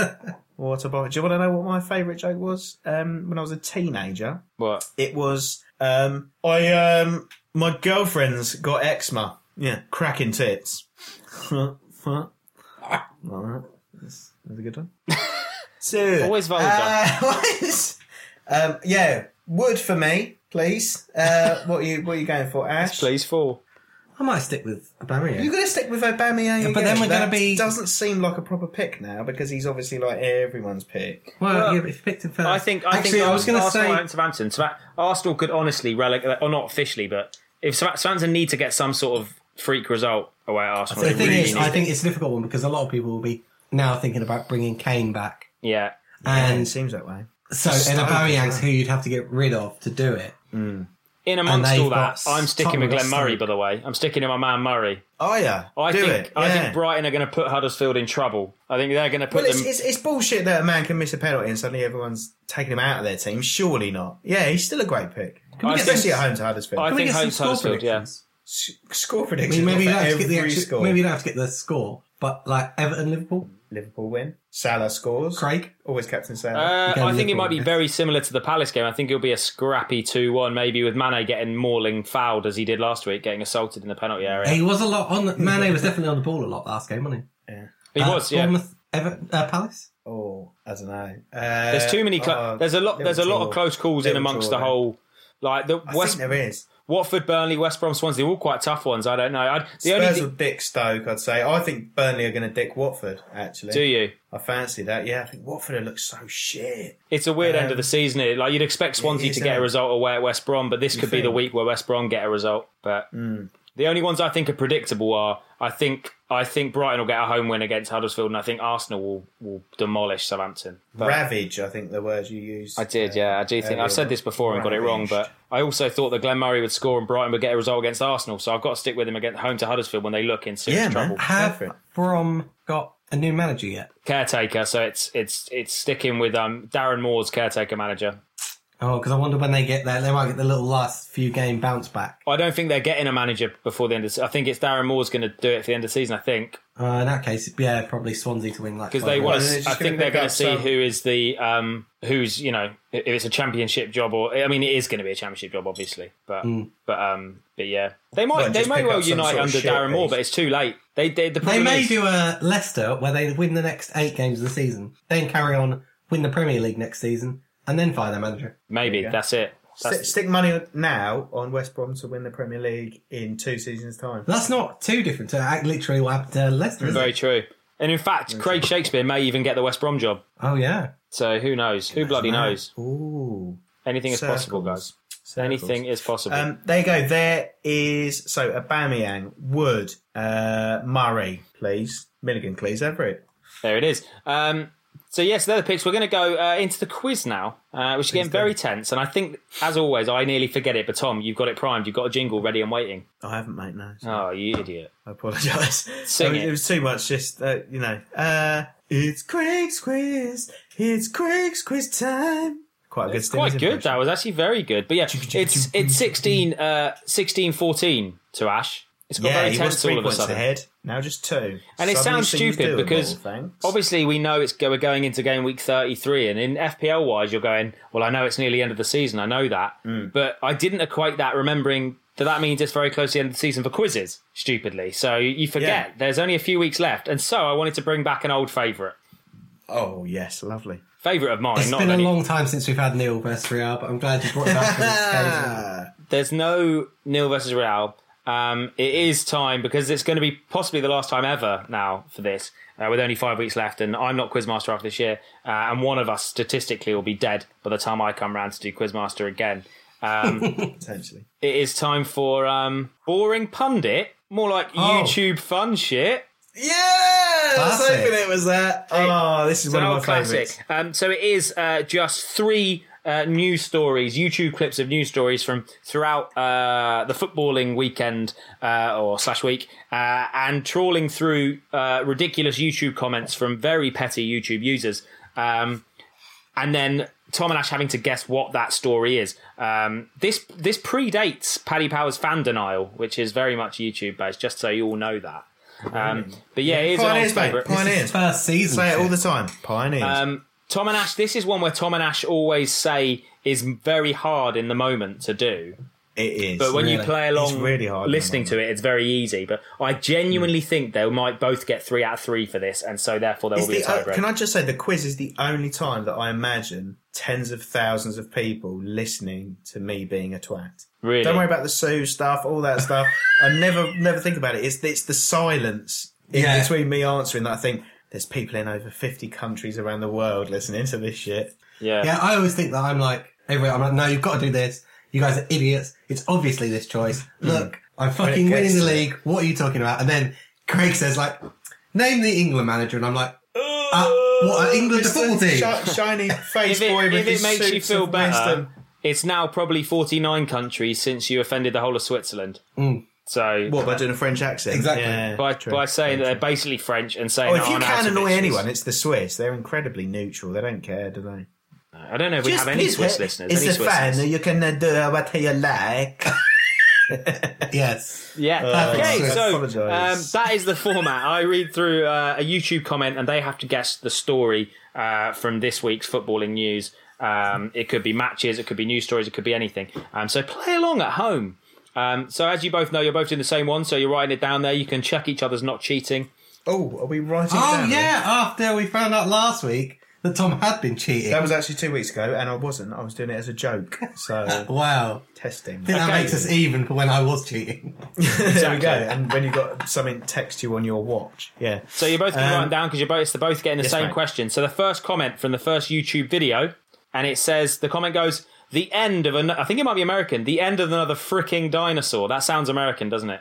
Water bottle. Do you want to know what my favourite joke was? Um, when I was a teenager, What? it was um, I um, my girlfriend's got eczema. Yeah, cracking tits. Alright. That's, that's a good one. So, Always vulgar. uh, what is- um, yeah, Wood for me, please. Uh, what are you what are you going for, Ash? Please fall. I might stick with Aubameyang. You're going to stick with Aubameyang Yeah, again. but then we're That gonna be- doesn't seem like a proper pick now because he's obviously like everyone's pick. Well, Well, yeah, but if you picked him first. I think. I Actually, think I was going to Arsenal say. and Southampton. Southa- Arsenal could honestly relegate, or not officially, but if South- Southampton need to get some sort of freak result away at Arsenal, The they thing really is, need I it. think it's a difficult one because a lot of people will be now thinking about bringing Kane back. yeah. And And it seems that way. so, Just and Stoke, Aubameyang's yeah. who you'd have to get rid of to do it. In amongst they've all that, got I'm sticking with Tottenham Glenn Murray. Stoke. By the way, I'm sticking to my man Murray. Oh yeah, I do think. it. I yeah. think Brighton are going to put Huddersfield in trouble. I think they're going to put Well, them. it's, it's, it's bullshit that a man can miss a penalty and suddenly everyone's taking him out of their team. Surely not. Yeah, he's still a great pick. Can we I get Especially some- at home to Huddersfield. I Can we think get some home to score Huddersfield. Yeah. predictions? S- score I predictions mean, maybe you for don't have to get the every actual, score. maybe you don't have to get the score, but like Everton, Liverpool, Liverpool win. Salah scores. Craig. Always captain Salah. Uh, Again, I think it Liverpool, might be yeah. very similar to the Palace game. I think it'll be a scrappy two one, maybe with Mane getting mauling fouled as he did last week, getting assaulted in the penalty area. He was a lot on. The, Mane was definitely on the ball a lot last game, wasn't yeah. He he? was, yeah. Bournemouth, Everton, uh, Palace. Oh, I don't know. Uh, There's too many. Clo- oh, there's a lot. There's a lot of Liverpool. close calls in Liverpool, amongst the yeah. whole. Like the I West think there is. Watford, Burnley, West Brom, Swansea, all quite tough ones. I don't know. I, the Spurs only will thing, dick Stoke, I'd say. I think Burnley are going to dick Watford, actually. do you? I fancy that. Yeah, I think Watford looks so shit. It's a weird end Um, of the season. It? Like you'd expect Swansea is, to get isn't a it? result away at West Brom, but this You could be the think? week where West Brom get a result. But The only ones I think are predictable are I think I think Brighton will get a home win against Huddersfield, and I think Arsenal will, will demolish Southampton. But Ravage, I think the word you used. I did, yeah. I do think I've said this before and got it wrong, Ravaged. but I also thought that Glenn Murray would score and Brighton would get a result against Arsenal, so I've got to stick with him against home to Huddersfield when they look in serious Yeah, man. trouble. Have Perfect. Brom got a new manager yet? Caretaker, so it's it's it's sticking with um, Darren Moore's caretaker manager. Oh, because I wonder when they get there, they might get the little last few game bounce back. I don't think they're getting a manager before the end of the season. I think it's Darren Moore's going to do it for the end of the season, I think. Uh, in that case, yeah, probably Swansea to win that. Because they Well, want they're to, just I think gonna they're pick going to up see some- who is the, um, who's, you know, if it's a championship job or, I mean, it is going to be a championship job, obviously. But, but, um, but yeah. They might, Well, they just may pick well up some unite sort of under shit Darren Moore, piece. but it's too late. They, they, the They problem may is, do a Leicester where they win the next eight games of the season, then carry on, win the Premier League next season, and then fire their manager. maybe, go. that's it. Stick, That's, stick money now on West Brom to win the Premier League in two seasons' time. That's not too different to act literally what happened to Leicester, is very it? true. And in fact, Craig Shakespeare may even get the West Brom job. Oh, yeah. So who knows? Who bloody knows? Ooh. Anything is possible, guys. Circles. Anything is possible. Um, there you go. There is so Aubameyang, Wood, uh, Murray, please, Milligan, please, Everett. There it is. Um, so yes, they're the picks. We're going to go uh, into the quiz now, uh, which is getting do. very tense. And I think, as always, I nearly forget it. But Tom, you've got it primed. You've got a jingle ready and waiting. I haven't, mate. No, Oh, you idiot! I apologise. Sing I mean, it. it was too much. Just uh, you know, uh, it's Craig's quiz. It's Craig's quiz time. Quite a good. Quite Stevens good. impression. That was actually very good. But yeah, it's it's sixteen, uh, sixteen fourteen to Ash. It's got Yeah, very he was tense three all of a points sudden. ahead. Now just two. And it Suddenly sounds seems stupid doable, because thanks. obviously we know it's go- we're going into game week thirty-three, and in F P L wise, you're going, well, I know it's nearly the end of the season, I know that, Mm. but I didn't equate that, remembering that that means it's very close to the end of the season for quizzes, stupidly. So you forget Yeah. there's only a few weeks left, and so I wanted to bring back an old favourite, Oh yes, lovely. favourite of mine. It's not been a any- long time since we've had Neil versus Real, but I'm glad you brought it back for this occasion. There's no Nil versus Real. Um, it is time because it's going to be possibly the last time ever now for this, uh, with only five weeks left, and I'm not Quizmaster after this year, uh, and one of us statistically will be dead by the time I come round to do Quizmaster again. Um, Potentially. it is time for um, boring pundit, more like Oh. YouTube fun shit. Yeah, I was Classic. hoping it was that. Oh, this is It's one an of old my classic. favourites. Um, so it is uh, just three uh, news stories, YouTube clips of news stories from throughout uh, the footballing weekend uh, or slash week, uh, and trawling through uh, ridiculous YouTube comments from very petty YouTube users, um, and then Tom and Ash having to guess what that story is. Um, this this predates Paddy Power's fan denial, which is very much YouTube based. Just so you all know that. Um, but yeah, it is an old Pioneers, mate. favourite. Pioneers. First season. Say it shit. all the time. Pioneers. Um, Tom and Ash, this is one where Tom and Ash always say is very hard in the moment to do. it is. But when you Really? play along It's really hard in the listening to it, it's very easy. But I genuinely Hmm. think they might both get three out of three for this, and so therefore there will It's be a the, uh, tiebreak. can I just say the quiz is the only time that I imagine tens of thousands of people listening to me being a twat. Really? Don't worry about the Sue stuff, all that stuff. I never never think about it. It's it's the silence in Yeah. between me answering that I think there's people in over fifty countries around the world listening to this shit. Yeah. Yeah, I always think that I'm like, every, I'm like, no, you've got to do this. You guys are idiots. It's obviously this choice. Look, I'm fucking gets winning the to it. league. What are you talking about? And then Craig says, like, name the England manager. And I'm like, uh, what, uh, England, the It's football team? shi- shiny face If it, boy with if it his makes you suits feel of better, wisdom. it's now probably forty-nine countries since you offended the whole of Switzerland. So What, by doing a French accent? Exactly. Yeah, by, true. by saying that they're basically French and saying Oh, that if you aren't can out of annoy bitches. anyone, it's the Swiss. They're incredibly neutral. They don't care, do they? I don't know if we have any Swiss listeners. It's any a Swiss fan. listeners? You can uh, do what you like. Yes. Yeah. Perfect. okay, I so um, apologise. that is the format. I read through uh, a YouTube comment and they have to guess the story uh, from this week's footballing news. Um, it could be matches, it could be news stories, it could be anything. Um, so play along at home. Um, so as you both know, you're both doing the same one, so you're writing it down there. You can check each other's not cheating. Oh, are we writing it Oh, down? yeah, after we found out last week that Tom had been cheating. That was actually two weeks ago, and I wasn't. I was doing it as a joke. So, Wow. testing. I think that Okay. makes us even for when I was cheating. There we go. And when you got something text you on your watch. Yeah. So you're both going to Um, write them down because you're both, they're both getting the yes, same mate. question. So the first comment from the first YouTube video, and it says, the comment goes, the end of, an, I think it might be American, the end of another fricking dinosaur. That sounds American, doesn't it?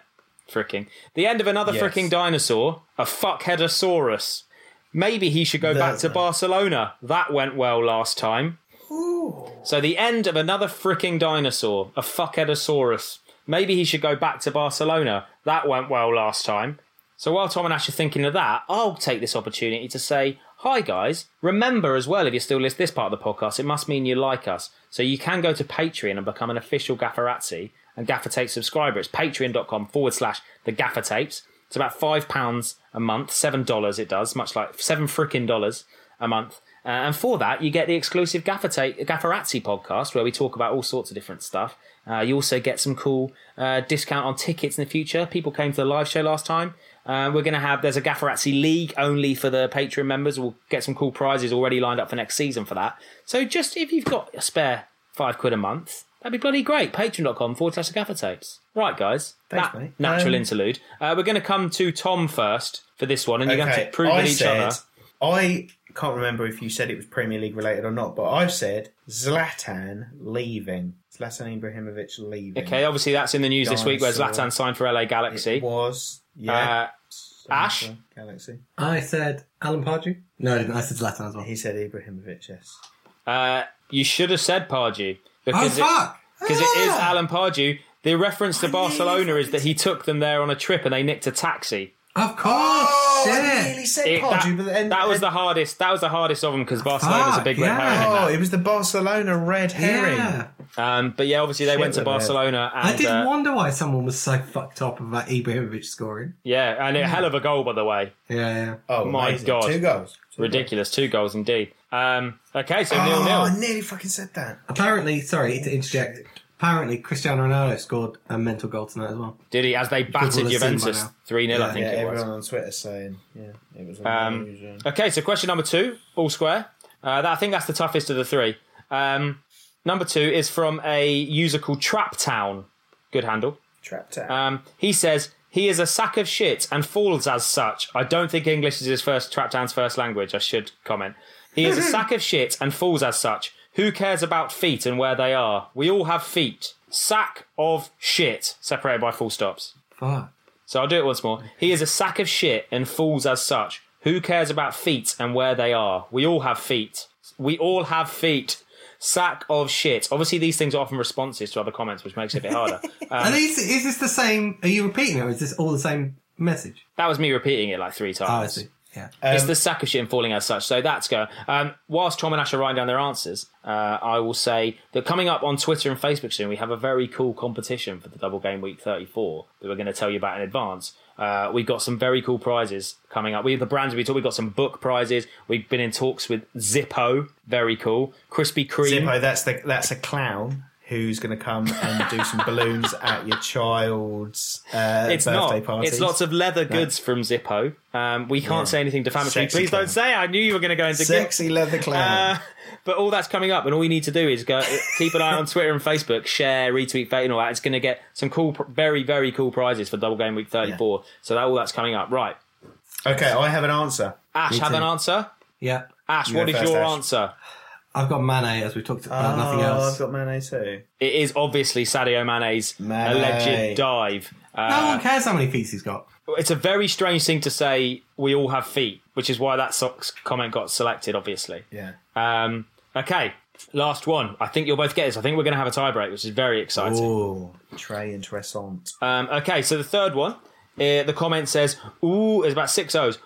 Fricking. The end of another Yes. fricking dinosaur, a fuckheadosaurus. Maybe he should go back That's to right. Barcelona. That went well last time. Ooh. So the end of another fricking dinosaur, a fuckheadosaurus. Maybe he should go back to Barcelona. That went well last time. So while Tom and Ash are thinking of that, I'll take this opportunity to say, hi guys, remember as well, if you're still listening to this part of the podcast, it must mean you like us. So you can go to Patreon and become an official Gafferazzi and Gaffer Tapes subscriber. It's patreon.com forward slash the Gaffer Tapes. It's about five pounds a month, seven dollars it does, much like seven frickin' dollars a month. Uh, and for that, you get the exclusive Gaffer Tape, Gafferazzi podcast, where we talk about all sorts of different stuff. Uh, you also get some cool uh, discount on tickets in the future. People came to the live show last time. Uh, we're going to have, there's a Gafferazzi League only for the Patreon members. We'll get some cool prizes already lined up for next season for that. So just if you've got a spare five quid a month, that'd be bloody great. Patreon.com forward slash the Gaffer Tapes. Right, guys. Thanks, that mate. natural Um, interlude. Uh, we're going to come to Tom first for this one, and you're going Okay, to prove I with each said, other. I can't remember if you said it was Premier League related or not, but I've said Zlatan leaving. Zlatan Ibrahimovic leaving. Okay, obviously that's in the news this week where Dinosaur. Zlatan signed for L A Galaxy. It was, yeah. Uh, Ash? Galaxy. I said Alan Pardew. No, I didn't. I said Zlatan as well. He said Ibrahimovic, yes. Uh, you should have said Pardew. Oh, Because it, fuck! because it is Ah! Alan Pardew. The reference to I Barcelona nearly is that he took them there on a trip and they nicked a taxi. Of course! Oh, shit! I nearly said It- that, Pardew, but then that was the hardest. That was the hardest of them because Barcelona's a big red yeah. herring. in Oh, that. it was the Barcelona red herring. Yeah. Um, but yeah, obviously they Shit went to with it. Barcelona and I did uh, wonder why someone was so fucked up about Ibrahimovic scoring. yeah, and a hell of a goal by the way. Yeah, yeah. Oh My amazing. God. Two goals. Two Ridiculous, two goals indeed. Um, okay, so goals. nil Oh, nil. I nearly fucking said that. Apparently, sorry to interject. Apparently, Cristiano Ronaldo scored a mental goal tonight as well. Did he? As they battered will have seen by Juventus now. three nil, I Yeah, think Yeah, it was. everyone on Twitter saying, yeah, it was Um, amazing. Okay, so question number two, all square. Uh, that, I think that's the toughest of the three. Um, number two is from a user called Trap Town. Good handle. Trapped out. Um, he says, he is a sack of shit and falls as such. I don't think English is his first, Trap Town's first language, I should comment. He is a sack of shit and falls as such. Who cares about feet and where they are? We all have feet. Sack of shit, separated by full stops. Fuck. So I'll do it once more. He is a sack of shit and falls as such. Who cares about feet and where they are? We all have feet. We all have feet. Sack of shit. Obviously, these things are often responses to other comments, which makes it a bit harder. Um, Are these, is this the same? Are you repeating it, or is this all the same message? that was me repeating it like three times. Oh, I see. Yeah. It's Um, the sack of shit and falling as such. So that's go. Um, whilst Tom and Ash are writing down their answers, uh, I will say that coming up on Twitter and Facebook soon, we have a very cool competition for the Double Game Week thirty-four that we're going to tell you about in advance. Uh, we've got some very cool prizes coming up. We have the brands we talk. We've got some book prizes. We've been in talks with Zippo. Very cool. Krispy Kreme. Zippo, that's the that's a clown who's going to come and do some balloons at your child's uh, It's birthday not. party. It's lots of leather goods from Zippo. Um, we can't Yeah. say anything defamatory. Sexy Please clown. don't say. I knew you were going to go into sexy leather clown. Uh, but all that's coming up, and all you need to do is go keep an eye on Twitter and Facebook, share, retweet, fate, and all that. It's going to get some cool, pr- very, very cool prizes for Double Game Week thirty-four. So that all that's coming up. Right, Okay, I have an answer. Ash, Me have too. an answer. Yeah. Ash, You what go is first, your Ash. answer? I've got Mane, as we talked about, nothing Oh, else. I've got Mane too. It is obviously Sadio Mane's Mane. alleged dive. No Uh, one cares how many feet he's got. it's a very strange thing to say. We all have feet, which is why that socks comment got selected. Obviously. Yeah. Um, okay, last one. I think you'll both get this. I think we're going to have a tiebreak, which is very exciting. Oh, très intéressant. Um, okay, so the third one, uh, the comment says, ooh, it's about six O's.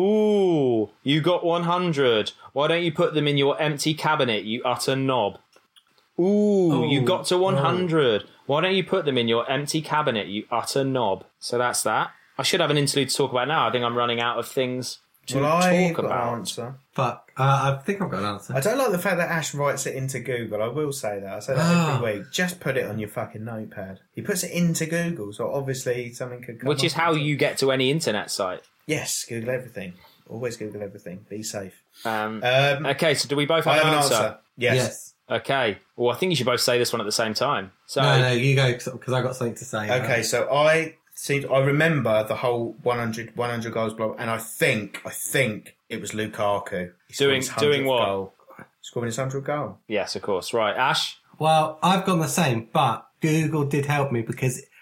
Ooh, you got one hundred. Why don't you put them in your empty cabinet, you utter knob? Ooh, you got to one hundred. Why don't you put them in your empty cabinet, you utter knob? So that's that. I should have an interlude to talk about now. I think I'm running out of things to Well, I talk got about. an answer. Fuck. Uh, I think I've got an answer. I don't like the fact that Ash writes it into Google. I will say that. I say that Ah. every week. Just put it on your fucking notepad. He puts it into Google, so obviously something could come Which is up. how you get to any internet site. Yes, Google everything. Always Google everything. Be safe. Um, Um, okay, so do we both have, I have an an answer? answer. Yes. Yes. Okay. Well, I think you should both say this one at the same time. So No, no, you go, because I've got something to say. Okay, so I seem I remember the whole one hundred, one hundred goals block, and I think I think it was Lukaku. He scored Doing- his hundredth doing what? Goal. Scoring his hundredth goal. yes, of course. Right, Ash. Well, I've gone the same, but Google did help me because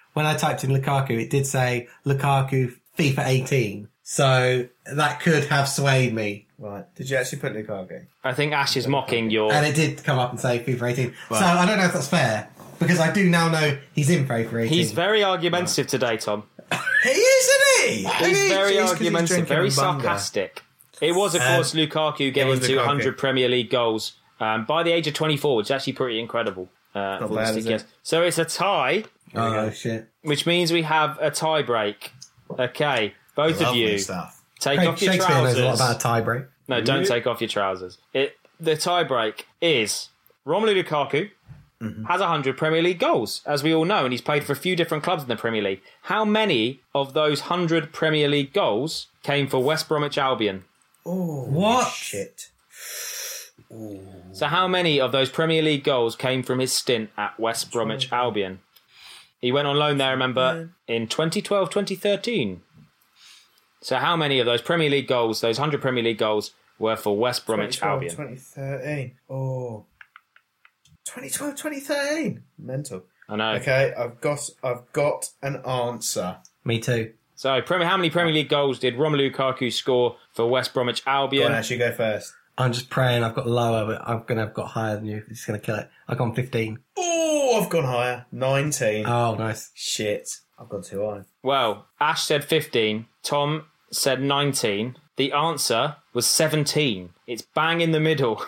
when I typed in Lukaku, it did say Lukaku FIFA eighteen. So that could have swayed me. Right. Did you actually put Lukaku? I think Ash is mocking your... And it did come up and say FIFA eighteen. Right. So I don't know if that's fair, because I do now know he's in FIFA eighteen. He's very argumentative today, Tom. He is, isn't he? He's very He's 'cause he's argumentative, drinking very a Bunga. sarcastic. It was, of Um, course, Lukaku getting was to Lukaku. one hundred Premier League goals um, by the age of twenty-four, which is actually pretty incredible. Uh, for bad, the is Stick, it? So it's a tie, Oh, shit. which means we have a tie break. Okay, both of Lovely you, stuff. take Craig off your Shakespeare knows a lot trousers. about a tie break. No, don't take off your trousers. It, the tie break is Romelu Lukaku Mm-hmm. has one hundred Premier League goals, as we all know, and he's played for a few different clubs in the Premier League. How many of those one hundred Premier League goals came for West Bromwich Albion? Oh, What? shit. So how many of those Premier League goals came from his stint at West Bromwich Albion? He went on loan there, remember, in twenty twelve twenty thirteen. So how many of those Premier League goals, those one hundred Premier League goals, were for West Bromwich Albion? twenty thirteen. Oh. twenty twelve, twenty thirteen. Mental. I know. Okay, I've got I've got an answer. Me too. So Premier, how many Premier League goals did Romelu Lukaku score for West Bromwich Go on, Albion? Ash, you go first. I'm just praying I've got lower, but I'm going to have got higher than you. It's going to kill it. I've gone fifteen. Oh, I've gone higher. nineteen. Oh, nice. Shit. I've gone too high. Well, Ash said fifteen. Tom said nineteen. The answer was seventeen. It's bang in the middle.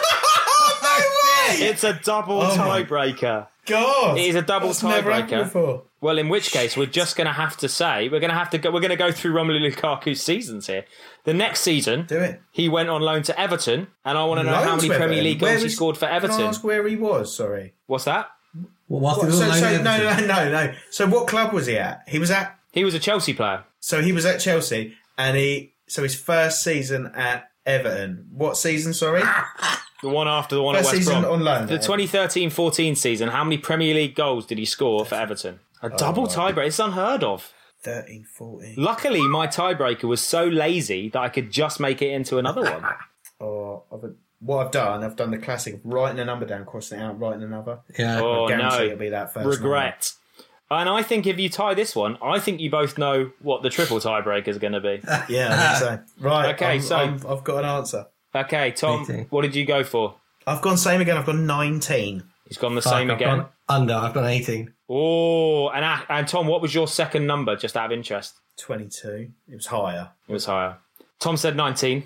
It's a double Oh my tiebreaker. God. It is a double That's never happened tiebreaker. before. Well, in which case, we're just going to have to say we're going to have to go. We're going to go through Romelu Lukaku's seasons here. The next season, Do it. he went on loan to Everton, and I want to know Loan how many to Premier Everton? League Where goals he was- scored for Can I Everton. ask where he was? Sorry. What's that? Well, whilst What, he was so, on loan so, at no, Everton- no, no, no. So what club was he at? He was at... He was a Chelsea player. So he was at Chelsea, and he... So his first season at Everton. What season, sorry? The one after the one First at West season Brom. on loan. The twenty thirteen fourteen season, how many Premier League goals did he score for Everton? A double right. tiebreaker. It's unheard of. thirteen, fourteen. Luckily, my tiebreaker was so lazy that I could just make it into another one. Oh, I've, what I've done, I've done the classic of writing a number down, crossing it out, writing another. Yeah. Oh, I guarantee no. it'll be that first Regret. And I think if you tie this one, I think you both know what the triple tiebreaker is going to be. number. Yeah, I think so. Right, Okay, I'm- so- I'm- I've got an answer. Okay, Tom, Me too. what did you go for? I've gone same again, I've gone nineteen. He's gone the Fuck, same I've again. gone under. I've gone eighteen. Oh, and, Ash- and Tom, what was your second number, just out of interest? twenty-two. It was higher. It was higher. Tom said nineteen.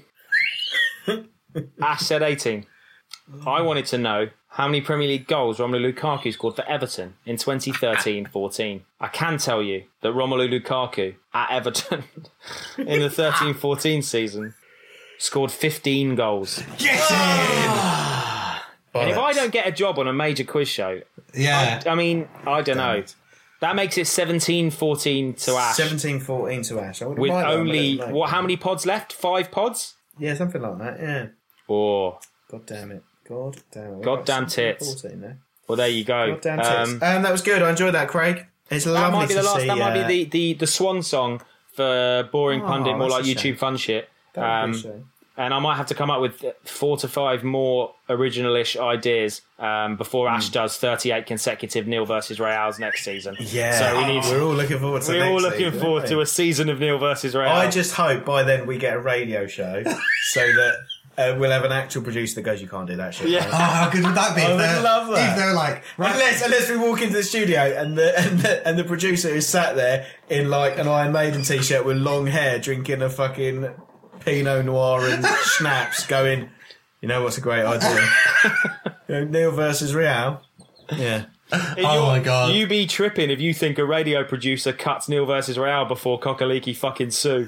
Ash said eighteen. I wanted to know how many Premier League goals Romelu Lukaku scored for Everton in twenty thirteen fourteen. I can tell you that Romelu Lukaku at Everton in the thirteen fourteen season scored fifteen goals. And if I don't get a job on a major quiz show, Yeah. I mean, I don't know. That makes it seventeen fourteen to Ash. seventeen fourteen to Ash. I would have With might have, only, but I don't know. what? How many pods left? Five pods? Yeah, something like that, yeah. Or, God damn it. God damn it. God damn Got tits. fourteen there. well, there you go. God damn tits. Um, Um, that was good. I enjoyed that, Craig. It's that lovely might be the to last. see. That might uh, be the, the, the swan song for Boring Oh, Pundit, more that's like a shame. YouTube fun shit. that would be a Um, shame. and I might have to come up with four to five more original-ish ideas um, before Ash does thirty-eight consecutive Neil versus Reals next season. Yeah, So we need. we're all looking forward to We're next all looking season, forward aren't to we? a season of Neil versus Real. I just hope by then we get a radio show so that uh, we'll have an actual producer that goes, you can't do that shit. Yeah. mate." Oh, how good would that be? I if would they're- love that. If they're like, right, Unless, unless we walk into the studio and the, and the and the producer is sat there in like an Iron Maiden t-shirt with long hair, drinking a fucking Pinot Noir and schnapps, going, you know what's a great idea? You know, Neil versus Real. Yeah. oh You're- my God. You be tripping if you think a radio producer cuts Neil versus Real before Cock-a-leaky fucking sue.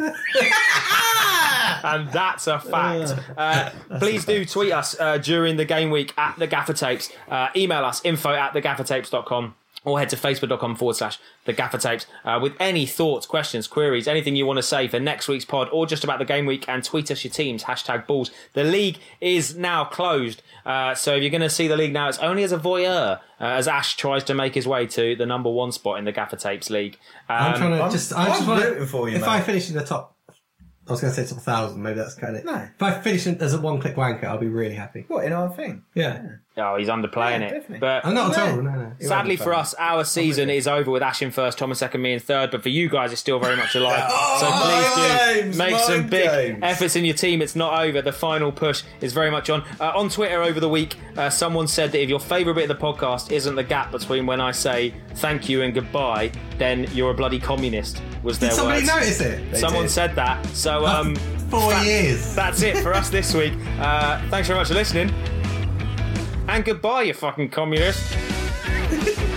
And that's a fact. Uh, please do tweet us uh, during the game week at the Gaffer Tapes. Uh, email us info at the gaffer tapes dot com. Or head to facebook.com forward slash the Gaffer Tapes uh, with any thoughts, questions, queries, anything you want to say for next week's pod or just about the game week, and tweet us your teams, hashtag balls. The league is now closed. Uh, so if you're going to see the league now, it's only as a voyeur uh, as Ash tries to make his way to the number one spot in the Gaffer Tapes league. Um, I'm trying to I'm- just. I I'm just wanna, rooting for you, If mate. I finish in the top, I was going to say top thousand. Maybe that's kind of. No. If I finish in, as a one-click wanker, I'll be really happy. What, in our thing? Yeah. Oh, he's underplaying Yeah, it. definitely. But I'm not at all. No, no. You're sadly for underplaying. us, our season is over with Ash in first, Thomas second, me in third. But for you guys, it's still very much alive. Oh, so please do games, make mind some big games. efforts in your team. It's not over. The final push is very much on. Uh, on Twitter over the week, uh, someone said that if your favourite bit of the podcast isn't the gap between when I say thank you and goodbye, then you're a bloody communist. Was their Did somebody words. notice it? Someone did. said that. So um, Four that- years. That's it for us this week. Uh, thanks very much for listening. And goodbye, you fucking communist.